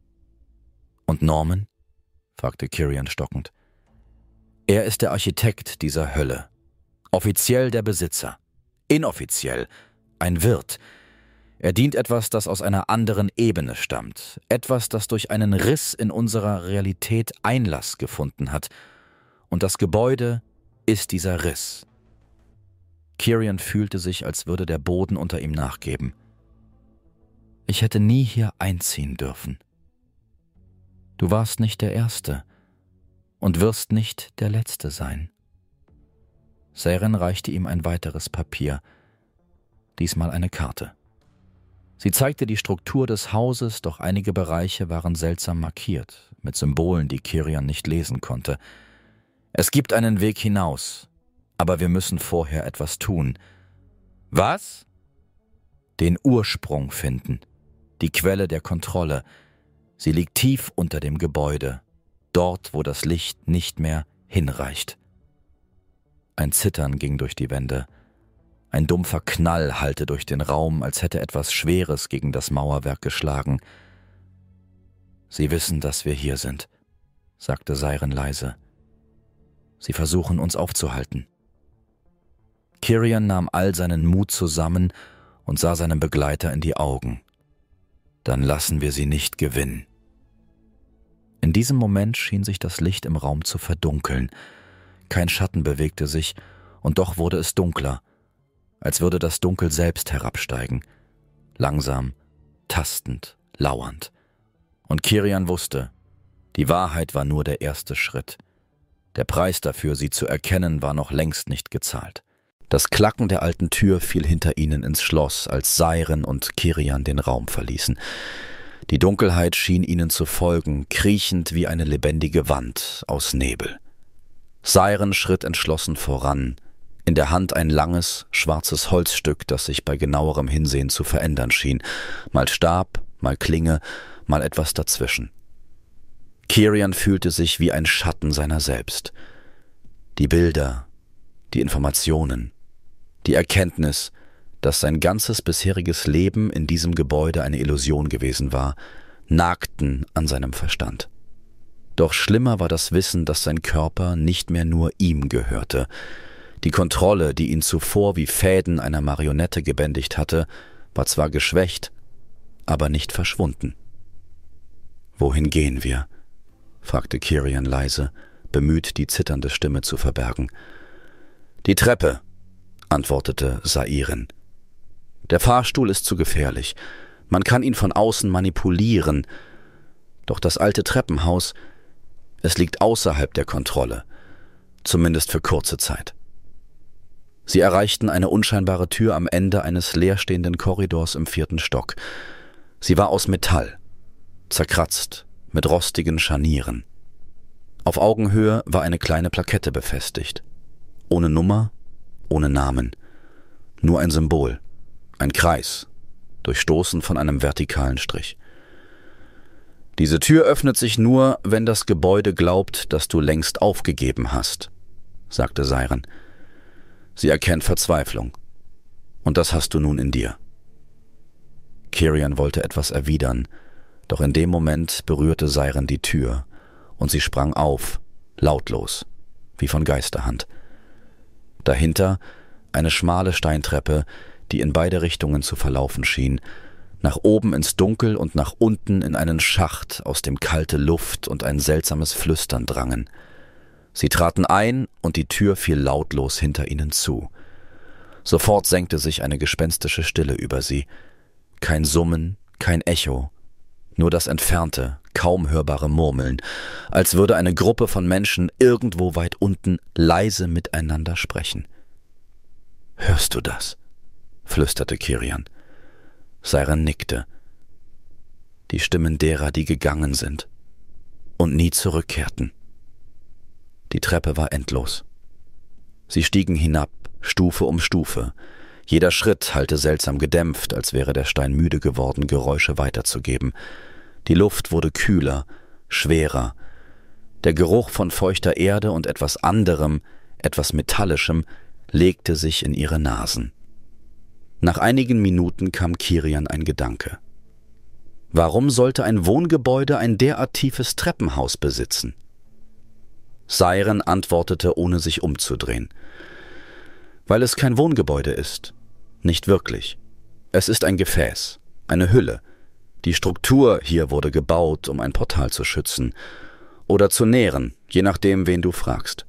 »Und Norman?« fragte Kirian stockend. »Er ist der Architekt dieser Hölle. Offiziell der Besitzer. Inoffiziell ein Wirt. Er dient etwas, das aus einer anderen Ebene stammt. Etwas, das durch einen Riss in unserer Realität Einlass gefunden hat. Und das Gebäude ist dieser Riss.« Kirian fühlte sich, als würde der Boden unter ihm nachgeben. »Ich hätte nie hier einziehen dürfen. Du warst nicht der Erste und wirst nicht der Letzte sein.« Sairen reichte ihm ein weiteres Papier, diesmal eine Karte. Sie zeigte die Struktur des Hauses, doch einige Bereiche waren seltsam markiert, mit Symbolen, die Kirian nicht lesen konnte. »Es gibt einen Weg hinaus, aber wir müssen vorher etwas tun.« »Was?« »Den Ursprung finden, die Quelle der Kontrolle. Sie liegt tief unter dem Gebäude, dort, wo das Licht nicht mehr hinreicht.« Ein Zittern ging durch die Wände. Ein dumpfer Knall hallte durch den Raum, als hätte etwas Schweres gegen das Mauerwerk geschlagen. »Sie wissen, dass wir hier sind«, sagte Sairen leise. »Sie versuchen, uns aufzuhalten.« Kirian nahm all seinen Mut zusammen und sah seinem Begleiter in die Augen. »Dann lassen wir sie nicht gewinnen.« In diesem Moment schien sich das Licht im Raum zu verdunkeln. Kein Schatten bewegte sich, und doch wurde es dunkler, als würde das Dunkel selbst herabsteigen, langsam, tastend, lauernd. Und Kirian wusste, die Wahrheit war nur der erste Schritt. Der Preis dafür, sie zu erkennen, war noch längst nicht gezahlt. Das Klacken der alten Tür fiel hinter ihnen ins Schloss, als Sairen und Kirian den Raum verließen. Die Dunkelheit schien ihnen zu folgen, kriechend wie eine lebendige Wand aus Nebel. Sairen schritt entschlossen voran, In der Hand ein langes, schwarzes Holzstück, das sich bei genauerem Hinsehen zu verändern schien. Mal Stab, mal Klinge, mal etwas dazwischen. Kirian fühlte sich wie ein Schatten seiner selbst. Die Bilder, die Informationen, die Erkenntnis, dass sein ganzes bisheriges Leben in diesem Gebäude eine Illusion gewesen war, nagten an seinem Verstand. Doch schlimmer war das Wissen, dass sein Körper nicht mehr nur ihm gehörte. Die Kontrolle, die ihn zuvor wie Fäden einer Marionette gebändigt hatte, war zwar geschwächt, aber nicht verschwunden. »Wohin gehen wir?« fragte Kirian leise, bemüht, die zitternde Stimme zu verbergen. »Die Treppe«, antwortete Sairen. »Der Fahrstuhl ist zu gefährlich. Man kann ihn von außen manipulieren. Doch das alte Treppenhaus, es liegt außerhalb der Kontrolle, zumindest für kurze Zeit.« Sie erreichten eine unscheinbare Tür am Ende eines leerstehenden Korridors im vierten Stock. Sie war aus Metall, zerkratzt, mit rostigen Scharnieren. Auf Augenhöhe war eine kleine Plakette befestigt. Ohne Nummer, ohne Namen. Nur ein Symbol, ein Kreis, durchstoßen von einem vertikalen Strich. »Diese Tür öffnet sich nur, wenn das Gebäude glaubt, dass du längst aufgegeben hast«, sagte Sairen. »Sie erkennt Verzweiflung. Und das hast du nun in dir.« Kirian wollte etwas erwidern, doch in dem Moment berührte Sairen die Tür und sie sprang auf, lautlos, wie von Geisterhand. Dahinter eine schmale Steintreppe, die in beide Richtungen zu verlaufen schien, nach oben ins Dunkel und nach unten in einen Schacht, aus dem kalte Luft und ein seltsames Flüstern drangen. Sie traten ein und die Tür fiel lautlos hinter ihnen zu. Sofort senkte sich eine gespenstische Stille über sie. Kein Summen, kein Echo, nur das entfernte, kaum hörbare Murmeln, als würde eine Gruppe von Menschen irgendwo weit unten leise miteinander sprechen. »Hörst du das?« flüsterte Kirian. Sairen nickte. Die Stimmen derer, die gegangen sind und nie zurückkehrten. Die Treppe war endlos. Sie stiegen hinab, Stufe um Stufe. Jeder Schritt hallte seltsam gedämpft, als wäre der Stein müde geworden, Geräusche weiterzugeben. Die Luft wurde kühler, schwerer. Der Geruch von feuchter Erde und etwas anderem, etwas Metallischem, legte sich in ihre Nasen. Nach einigen Minuten kam Kirian ein Gedanke. Warum sollte ein Wohngebäude ein derart tiefes Treppenhaus besitzen? Sairen antwortete, ohne sich umzudrehen. Weil es kein Wohngebäude ist. Nicht wirklich. Es ist ein Gefäß, eine Hülle. Die Struktur hier wurde gebaut, um ein Portal zu schützen oder zu nähren, je nachdem, wen du fragst.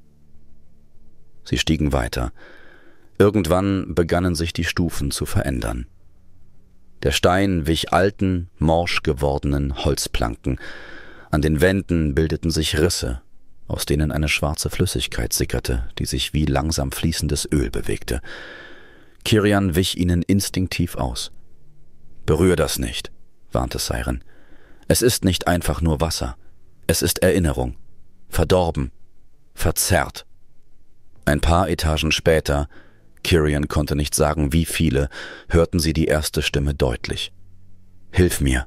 Sie stiegen weiter. Irgendwann begannen sich die Stufen zu verändern. Der Stein wich alten, morsch gewordenen Holzplanken. An den Wänden bildeten sich Risse, aus denen eine schwarze Flüssigkeit sickerte, die sich wie langsam fließendes Öl bewegte. Kirian wich ihnen instinktiv aus. »Berühr das nicht«, warnte Sairen. »Es ist nicht einfach nur Wasser. Es ist Erinnerung. Verdorben. Verzerrt.« Ein paar Etagen später, Kirian konnte nicht sagen, wie viele, hörten sie die erste Stimme deutlich. »Hilf mir!«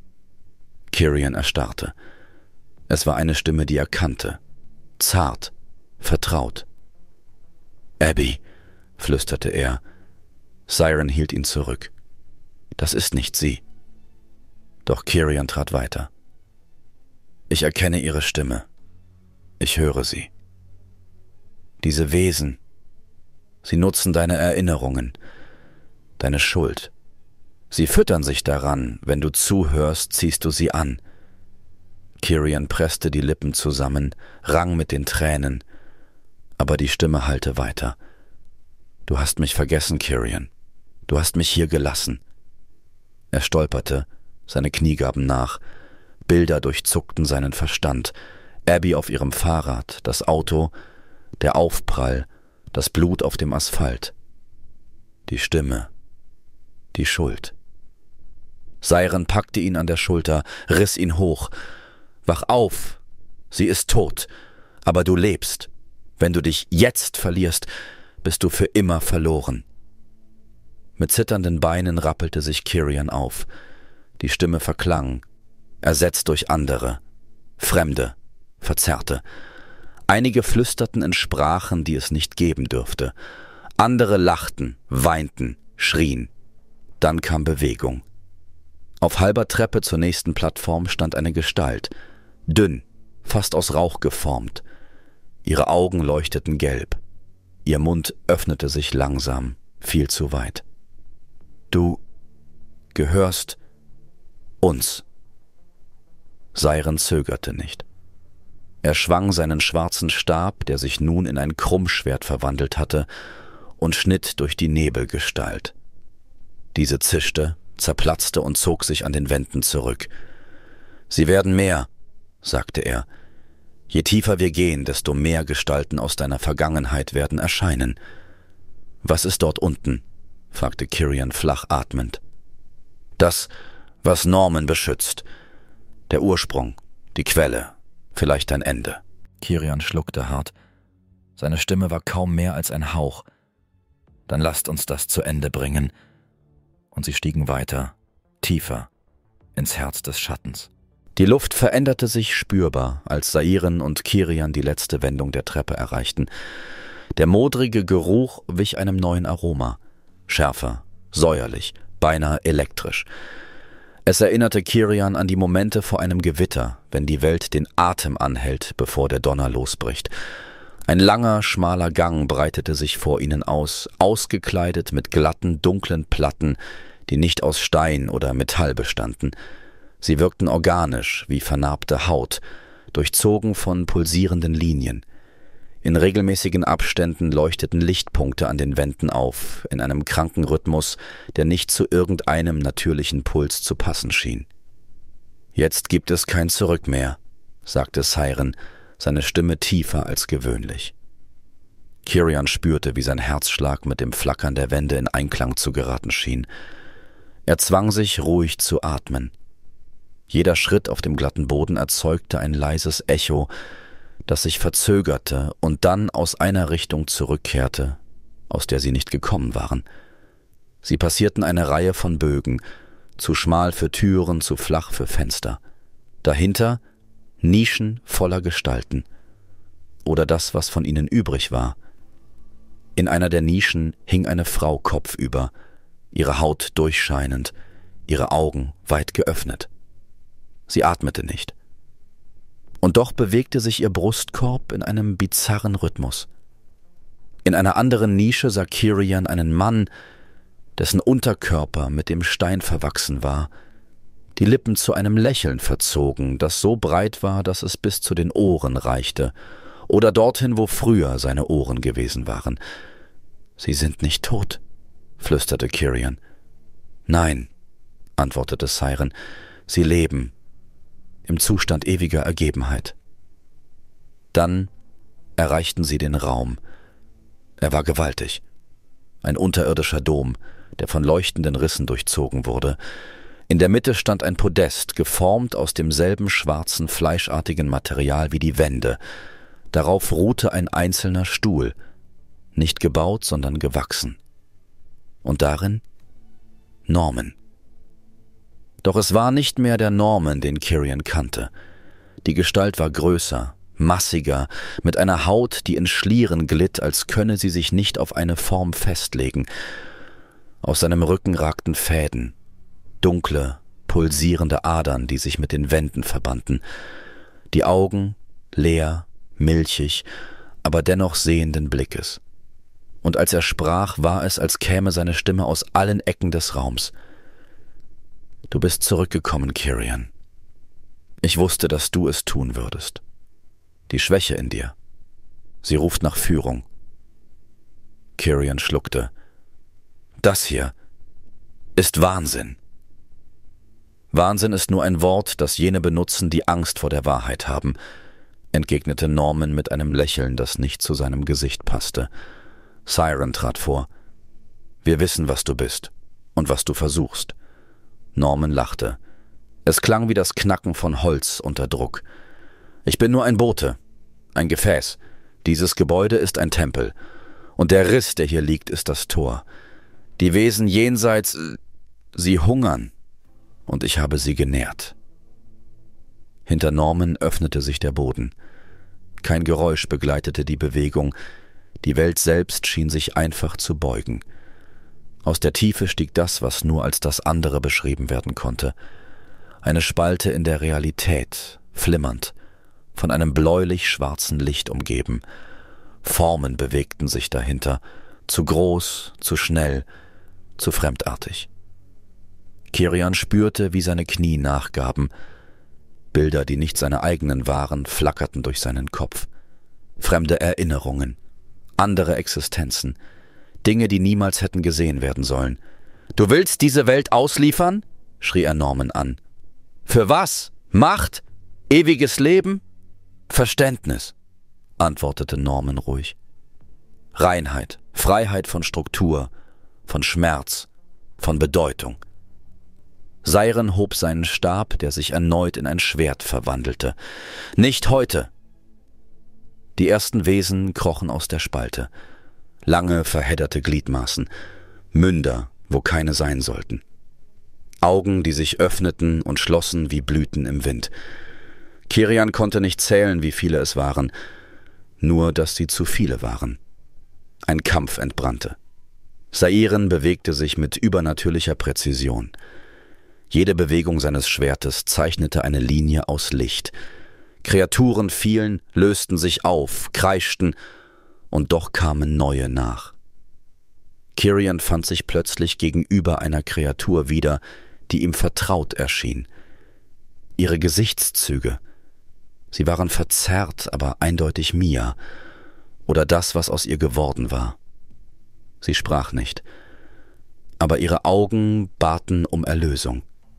Kirian erstarrte. Es war eine Stimme, die er kannte. Zart, vertraut. »Abby«, flüsterte er. Sairen hielt ihn zurück. »Das ist nicht sie.« Doch Kirian trat weiter. »Ich erkenne ihre Stimme. Ich höre sie. Diese Wesen, sie nutzen deine Erinnerungen, deine Schuld. Sie füttern sich daran, wenn du zuhörst, ziehst du sie an.« Kirian presste die Lippen zusammen, rang mit den Tränen, aber die Stimme hallte weiter. »Du hast mich vergessen, Kirian. Du hast mich hier gelassen.« Er stolperte, seine Knie gaben nach. Bilder durchzuckten seinen Verstand. Abby auf ihrem Fahrrad, das Auto, der Aufprall, das Blut auf dem Asphalt. Die Stimme, die Schuld. Sairen packte ihn an der Schulter, riss ihn hoch. »Wach auf! Sie ist tot, aber du lebst. Wenn du dich jetzt verlierst, bist du für immer verloren. Mit zitternden Beinen rappelte sich Kirian auf. Die Stimme verklang, ersetzt durch andere, fremde, verzerrte. Einige flüsterten in Sprachen, die es nicht geben dürfte. Andere lachten, weinten, schrien. Dann kam Bewegung. Auf halber Treppe zur nächsten Plattform stand eine Gestalt, dünn, fast aus Rauch geformt. Ihre Augen leuchteten gelb. Ihr Mund öffnete sich langsam, viel zu weit. »Du gehörst uns.« Seiren zögerte nicht. Er schwang seinen schwarzen Stab, der sich nun in ein Krummschwert verwandelt hatte, und schnitt durch die Nebelgestalt. Diese zischte, zerplatzte und zog sich an den Wänden zurück. »Sie werden mehr«, sagte er. »Je tiefer wir gehen, desto mehr Gestalten aus deiner Vergangenheit werden erscheinen.« »Was ist dort unten?« fragte Kirian flach atmend. »Das, was Norman beschützt. Der Ursprung, die Quelle, vielleicht ein Ende.« Kirian schluckte hart. Seine Stimme war kaum mehr als ein Hauch. »Dann lasst uns das zu Ende bringen.« Und sie stiegen weiter, tiefer, ins Herz des Schattens. Die Luft veränderte sich spürbar, als Seiren und Kirian die letzte Wendung der Treppe erreichten. Der modrige Geruch wich einem neuen Aroma. Schärfer, säuerlich, beinahe elektrisch. Es erinnerte Kirian an die Momente vor einem Gewitter, wenn die Welt den Atem anhält, bevor der Donner losbricht. Ein langer, schmaler Gang breitete sich vor ihnen aus, ausgekleidet mit glatten, dunklen Platten, die nicht aus Stein oder Metall bestanden. Sie wirkten organisch, wie vernarbte Haut, durchzogen von pulsierenden Linien. In regelmäßigen Abständen leuchteten Lichtpunkte an den Wänden auf, in einem kranken Rhythmus, der nicht zu irgendeinem natürlichen Puls zu passen schien. »Jetzt gibt es kein Zurück mehr«, sagte Seiren, seine Stimme tiefer als gewöhnlich. Kirian spürte, wie sein Herzschlag mit dem Flackern der Wände in Einklang zu geraten schien. Er zwang sich, ruhig zu atmen. Jeder Schritt auf dem glatten Boden erzeugte ein leises Echo, das sich verzögerte und dann aus einer Richtung zurückkehrte, aus der sie nicht gekommen waren. Sie passierten eine Reihe von Bögen, zu schmal für Türen, zu flach für Fenster. Dahinter Nischen voller Gestalten. Oder das, was von ihnen übrig war. In einer der Nischen hing eine Frau kopfüber, ihre Haut durchscheinend, ihre Augen weit geöffnet. Sie atmete nicht. Und doch bewegte sich ihr Brustkorb in einem bizarren Rhythmus. In einer anderen Nische sah Kirian einen Mann, dessen Unterkörper mit dem Stein verwachsen war, die Lippen zu einem Lächeln verzogen, das so breit war, dass es bis zu den Ohren reichte, oder dorthin, wo früher seine Ohren gewesen waren. »Sie sind nicht tot«, flüsterte Kirian. »Nein«, antwortete Seiren, »sie leben, im Zustand ewiger Ergebenheit.« Dann erreichten sie den Raum. Er war gewaltig. Ein unterirdischer Dom, der von leuchtenden Rissen durchzogen wurde. In der Mitte stand ein Podest, geformt aus demselben schwarzen, fleischartigen Material wie die Wände. Darauf ruhte ein einzelner Stuhl, nicht gebaut, sondern gewachsen. Und darin Norman. Doch es war nicht mehr der Norman, den Kirian kannte. Die Gestalt war größer, massiger, mit einer Haut, die in Schlieren glitt, als könne sie sich nicht auf eine Form festlegen. Aus seinem Rücken ragten Fäden, dunkle, pulsierende Adern, die sich mit den Wänden verbanden. Die Augen leer, milchig, aber dennoch sehenden Blickes. Und als er sprach, war es, als käme seine Stimme aus allen Ecken des Raums. »Du bist zurückgekommen, Kirian. Ich wusste, dass du es tun würdest. Die Schwäche in dir. Sie ruft nach Führung.« Kirian schluckte. »Das hier ist Wahnsinn.« »Wahnsinn ist nur ein Wort, das jene benutzen, die Angst vor der Wahrheit haben«, entgegnete Norman mit einem Lächeln, das nicht zu seinem Gesicht passte. Seiren trat vor. »Wir wissen, was du bist und was du versuchst.« Norman lachte. Es klang wie das Knacken von Holz unter Druck. »Ich bin nur ein Bote, ein Gefäß. Dieses Gebäude ist ein Tempel. Und der Riss, der hier liegt, ist das Tor. Die Wesen jenseits, sie hungern, und ich habe sie genährt. Hinter Norman öffnete sich der Boden. Kein Geräusch begleitete die Bewegung, die Welt selbst schien sich einfach zu beugen. Aus der Tiefe stieg das, was nur als das andere beschrieben werden konnte. Eine Spalte in der Realität, flimmernd, von einem bläulich-schwarzen Licht umgeben. Formen bewegten sich dahinter, zu groß, zu schnell, zu fremdartig. Kirian spürte, wie seine Knie nachgaben. Bilder, die nicht seine eigenen waren, flackerten durch seinen Kopf. Fremde Erinnerungen, andere Existenzen, Dinge, die niemals hätten gesehen werden sollen. »Du willst diese Welt ausliefern?« schrie er Norman an. »Für was? Macht? Ewiges Leben? Verständnis«, antwortete Norman ruhig. Reinheit, Freiheit von Struktur, von Schmerz, von Bedeutung. Seiren hob seinen Stab, der sich erneut in ein Schwert verwandelte. »Nicht heute!« Die ersten Wesen krochen aus der Spalte. Lange, verhedderte Gliedmaßen, Münder, wo keine sein sollten. Augen, die sich öffneten und schlossen wie Blüten im Wind. Kirian konnte nicht zählen, wie viele es waren, nur dass sie zu viele waren. Ein Kampf entbrannte. Seiren bewegte sich mit übernatürlicher Präzision. Jede Bewegung seines Schwertes zeichnete eine Linie aus Licht. Kreaturen fielen, lösten sich auf, kreischten, und doch kamen neue nach. Kirian fand sich plötzlich gegenüber einer Kreatur wieder, die ihm vertraut erschien. Ihre Gesichtszüge, sie waren verzerrt, aber eindeutig Mia, oder das, was aus ihr geworden war. Sie sprach nicht, aber ihre Augen baten um Erlösung.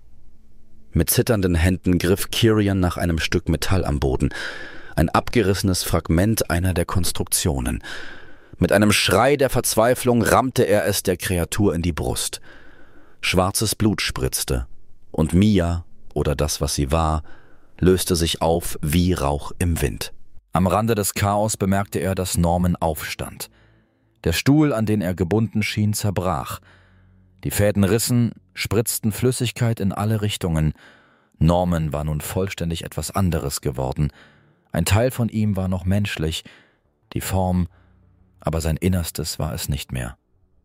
Mit zitternden Händen griff Kirian nach einem Stück Metall am Boden, ein abgerissenes Fragment einer der Konstruktionen. Mit einem Schrei der Verzweiflung rammte er es der Kreatur in die Brust. Schwarzes Blut spritzte, und Mia, oder das, was sie war, löste sich auf wie Rauch im Wind. Am Rande des Chaos bemerkte er, dass Norman aufstand. Der Stuhl, an den er gebunden schien, zerbrach. Die Fäden rissen, spritzten Flüssigkeit in alle Richtungen. Norman war nun vollständig etwas anderes geworden. Ein Teil von ihm war noch menschlich, die Form, aber sein Innerstes war es nicht mehr.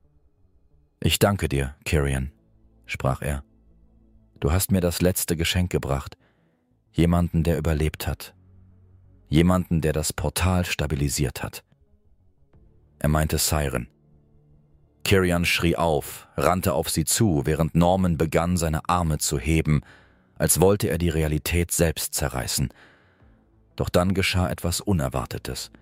»Ich danke dir, Kirian«, sprach er. »Du hast mir das letzte Geschenk gebracht, jemanden, der überlebt hat, jemanden, der das Portal stabilisiert hat.« Er meinte Seiren. Kirian schrie auf, rannte auf sie zu, während Norman begann, seine Arme zu heben, als wollte er die Realität selbst zerreißen. Doch dann geschah etwas Unerwartetes.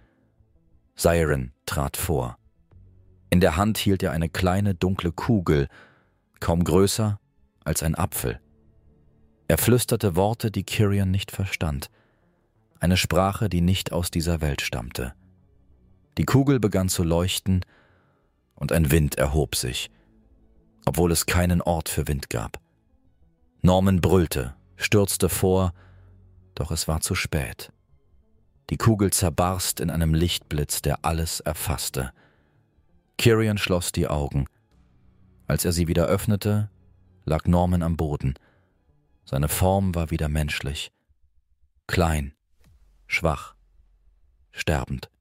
Seiren trat vor. In der Hand hielt er eine kleine, dunkle Kugel, kaum größer als ein Apfel. Er flüsterte Worte, die Kirian nicht verstand. Eine Sprache, die nicht aus dieser Welt stammte. Die Kugel begann zu leuchten, und ein Wind erhob sich, obwohl es keinen Ort für Wind gab. Norman brüllte, stürzte vor, doch es war zu spät. Die Kugel zerbarst in einem Lichtblitz, der alles erfasste. Kirian schloss die Augen. Als er sie wieder öffnete, lag Norman am Boden. Seine Form war wieder menschlich. Klein, schwach, sterbend.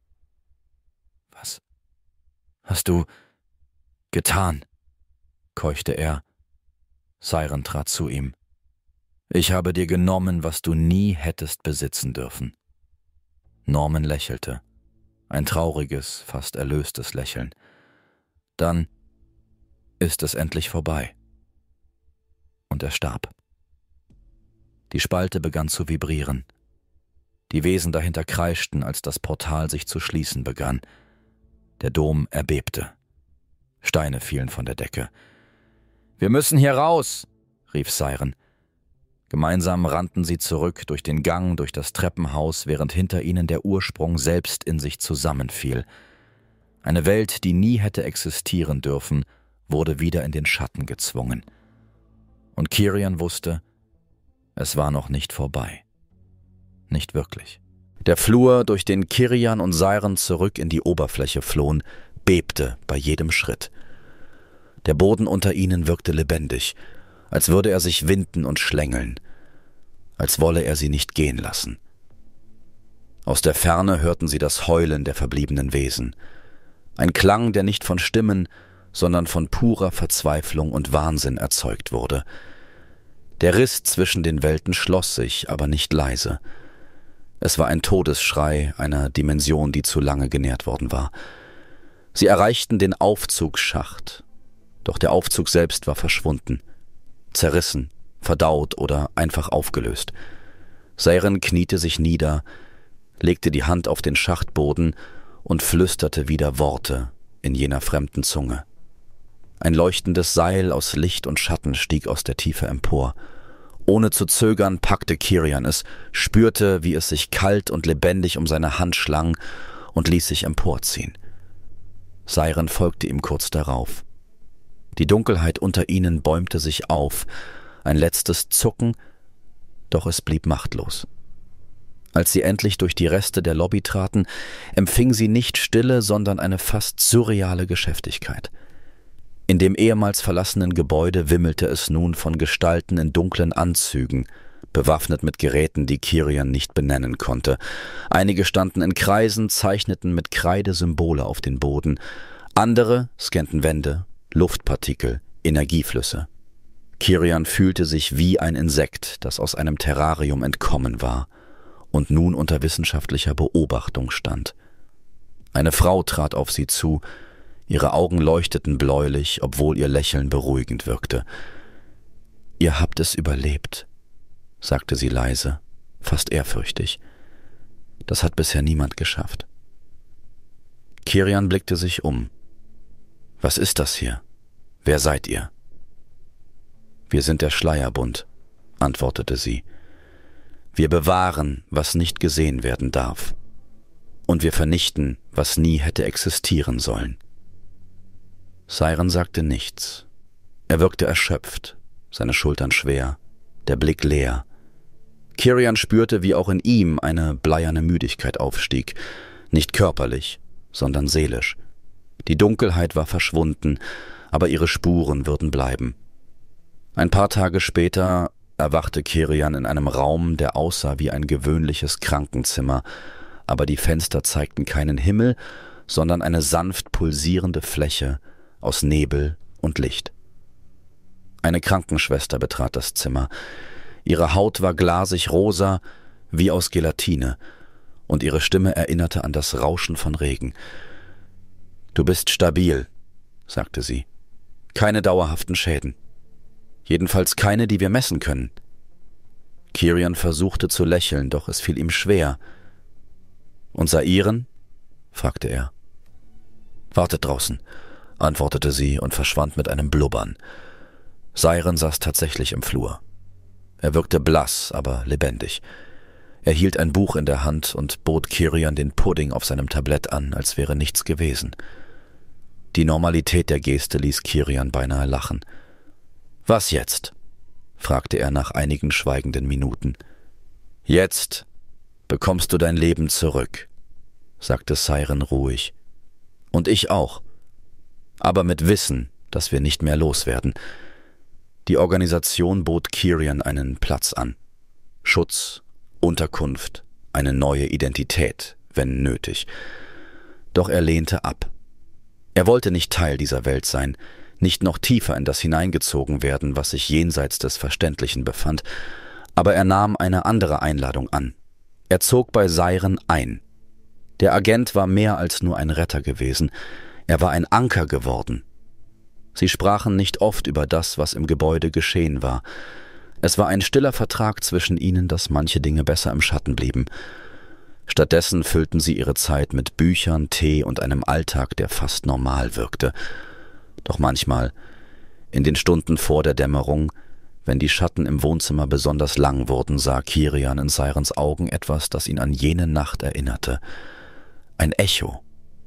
»Was hast du getan?« keuchte er. Seiren trat zu ihm. »Ich habe dir genommen, was du nie hättest besitzen dürfen.« Norman lächelte. Ein trauriges, fast erlöstes Lächeln. »Dann ist es endlich vorbei.« Und er starb. Die Spalte begann zu vibrieren. Die Wesen dahinter kreischten, als das Portal sich zu schließen begann. Der Dom erbebte. Steine fielen von der Decke. »Wir müssen hier raus«, rief Seiren. Gemeinsam rannten sie zurück durch den Gang, durch das Treppenhaus, während hinter ihnen der Ursprung selbst in sich zusammenfiel. Eine Welt, die nie hätte existieren dürfen, wurde wieder in den Schatten gezwungen. Und Kirian wusste, es war noch nicht vorbei. Nicht wirklich. Der Flur, durch den Kirian und Seiren zurück in die Oberfläche flohen, bebte bei jedem Schritt. Der Boden unter ihnen wirkte lebendig, als würde er sich winden und schlängeln, als wolle er sie nicht gehen lassen. Aus der Ferne hörten sie das Heulen der verbliebenen Wesen. Ein Klang, der nicht von Stimmen, sondern von purer Verzweiflung und Wahnsinn erzeugt wurde. Der Riss zwischen den Welten schloss sich, aber nicht leise. Es war ein Todesschrei einer Dimension, die zu lange genährt worden war. Sie erreichten den Aufzugsschacht, doch der Aufzug selbst war verschwunden, zerrissen, verdaut oder einfach aufgelöst. Seiren kniete sich nieder, legte die Hand auf den Schachtboden und flüsterte wieder Worte in jener fremden Zunge. Ein leuchtendes Seil aus Licht und Schatten stieg aus der Tiefe empor. Ohne zu zögern packte Kirian es, spürte, wie es sich kalt und lebendig um seine Hand schlang und ließ sich emporziehen. Seiren folgte ihm kurz darauf. Die Dunkelheit unter ihnen bäumte sich auf, ein letztes Zucken, doch es blieb machtlos. Als sie endlich durch die Reste der Lobby traten, empfing sie nicht Stille, sondern eine fast surreale Geschäftigkeit. In dem ehemals verlassenen Gebäude wimmelte es nun von Gestalten in dunklen Anzügen, bewaffnet mit Geräten, die Kirian nicht benennen konnte. Einige standen in Kreisen, zeichneten mit Kreide Symbole auf den Boden. Andere scannten Wände, Luftpartikel, Energieflüsse. Kirian fühlte sich wie ein Insekt, das aus einem Terrarium entkommen war und nun unter wissenschaftlicher Beobachtung stand. Eine Frau trat auf sie zu, ihre Augen leuchteten bläulich, obwohl ihr Lächeln beruhigend wirkte. »Ihr habt es überlebt«, sagte sie leise, fast ehrfürchtig. »Das hat bisher niemand geschafft.« Kirian blickte sich um. »Was ist das hier? Wer seid ihr?« »Wir sind der Schleierbund«, antwortete sie. »Wir bewahren, was nicht gesehen werden darf. Und wir vernichten, was nie hätte existieren sollen.« Seiren sagte nichts. Er wirkte erschöpft, seine Schultern schwer, der Blick leer. Kirian spürte, wie auch in ihm eine bleierne Müdigkeit aufstieg, nicht körperlich, sondern seelisch. Die Dunkelheit war verschwunden, aber ihre Spuren würden bleiben. Ein paar Tage später erwachte Kirian in einem Raum, der aussah wie ein gewöhnliches Krankenzimmer, aber die Fenster zeigten keinen Himmel, sondern eine sanft pulsierende Fläche aus Nebel und Licht. Eine Krankenschwester betrat das Zimmer. Ihre Haut war glasig rosa, wie aus Gelatine, und ihre Stimme erinnerte an das Rauschen von Regen. »Du bist stabil«, sagte sie. »Keine dauerhaften Schäden. Jedenfalls keine, die wir messen können.« Kirian versuchte zu lächeln, doch es fiel ihm schwer. »Und Seiren?« fragte er. »Wartet draußen«, antwortete sie und verschwand mit einem Blubbern. Seiren saß tatsächlich im Flur. Er wirkte blass, aber lebendig. Er hielt ein Buch in der Hand und bot Kirian den Pudding auf seinem Tablett an, als wäre nichts gewesen. Die Normalität der Geste ließ Kirian beinahe lachen. »Was jetzt?« fragte er nach einigen schweigenden Minuten. »Jetzt bekommst du dein Leben zurück«, sagte Seiren ruhig. »Und ich auch. Aber mit Wissen, dass wir nicht mehr loswerden.« Die Organisation bot Kirian einen Platz an. Schutz, Unterkunft, eine neue Identität, wenn nötig. Doch er lehnte ab. Er wollte nicht Teil dieser Welt sein, nicht noch tiefer in das hineingezogen werden, was sich jenseits des Verständlichen befand, aber er nahm eine andere Einladung an. Er zog bei Seiren ein. Der Agent war mehr als nur ein Retter gewesen, er war ein Anker geworden. Sie sprachen nicht oft über das, was im Gebäude geschehen war. Es war ein stiller Vertrag zwischen ihnen, dass manche Dinge besser im Schatten blieben. Stattdessen füllten sie ihre Zeit mit Büchern, Tee und einem Alltag, der fast normal wirkte. Doch manchmal, in den Stunden vor der Dämmerung, wenn die Schatten im Wohnzimmer besonders lang wurden, sah Kirian in Seirens Augen etwas, das ihn an jene Nacht erinnerte. Ein Echo.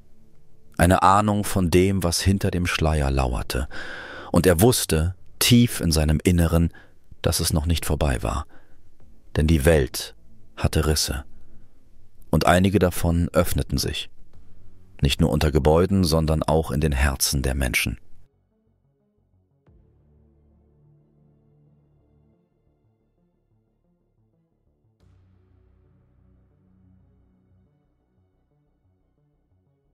Eine Ahnung von dem, was hinter dem Schleier lauerte. Und er wusste, tief in seinem Inneren, dass es noch nicht vorbei war. Denn die Welt hatte Risse. Und einige davon öffneten sich. Nicht nur unter Gebäuden, sondern auch in den Herzen der Menschen.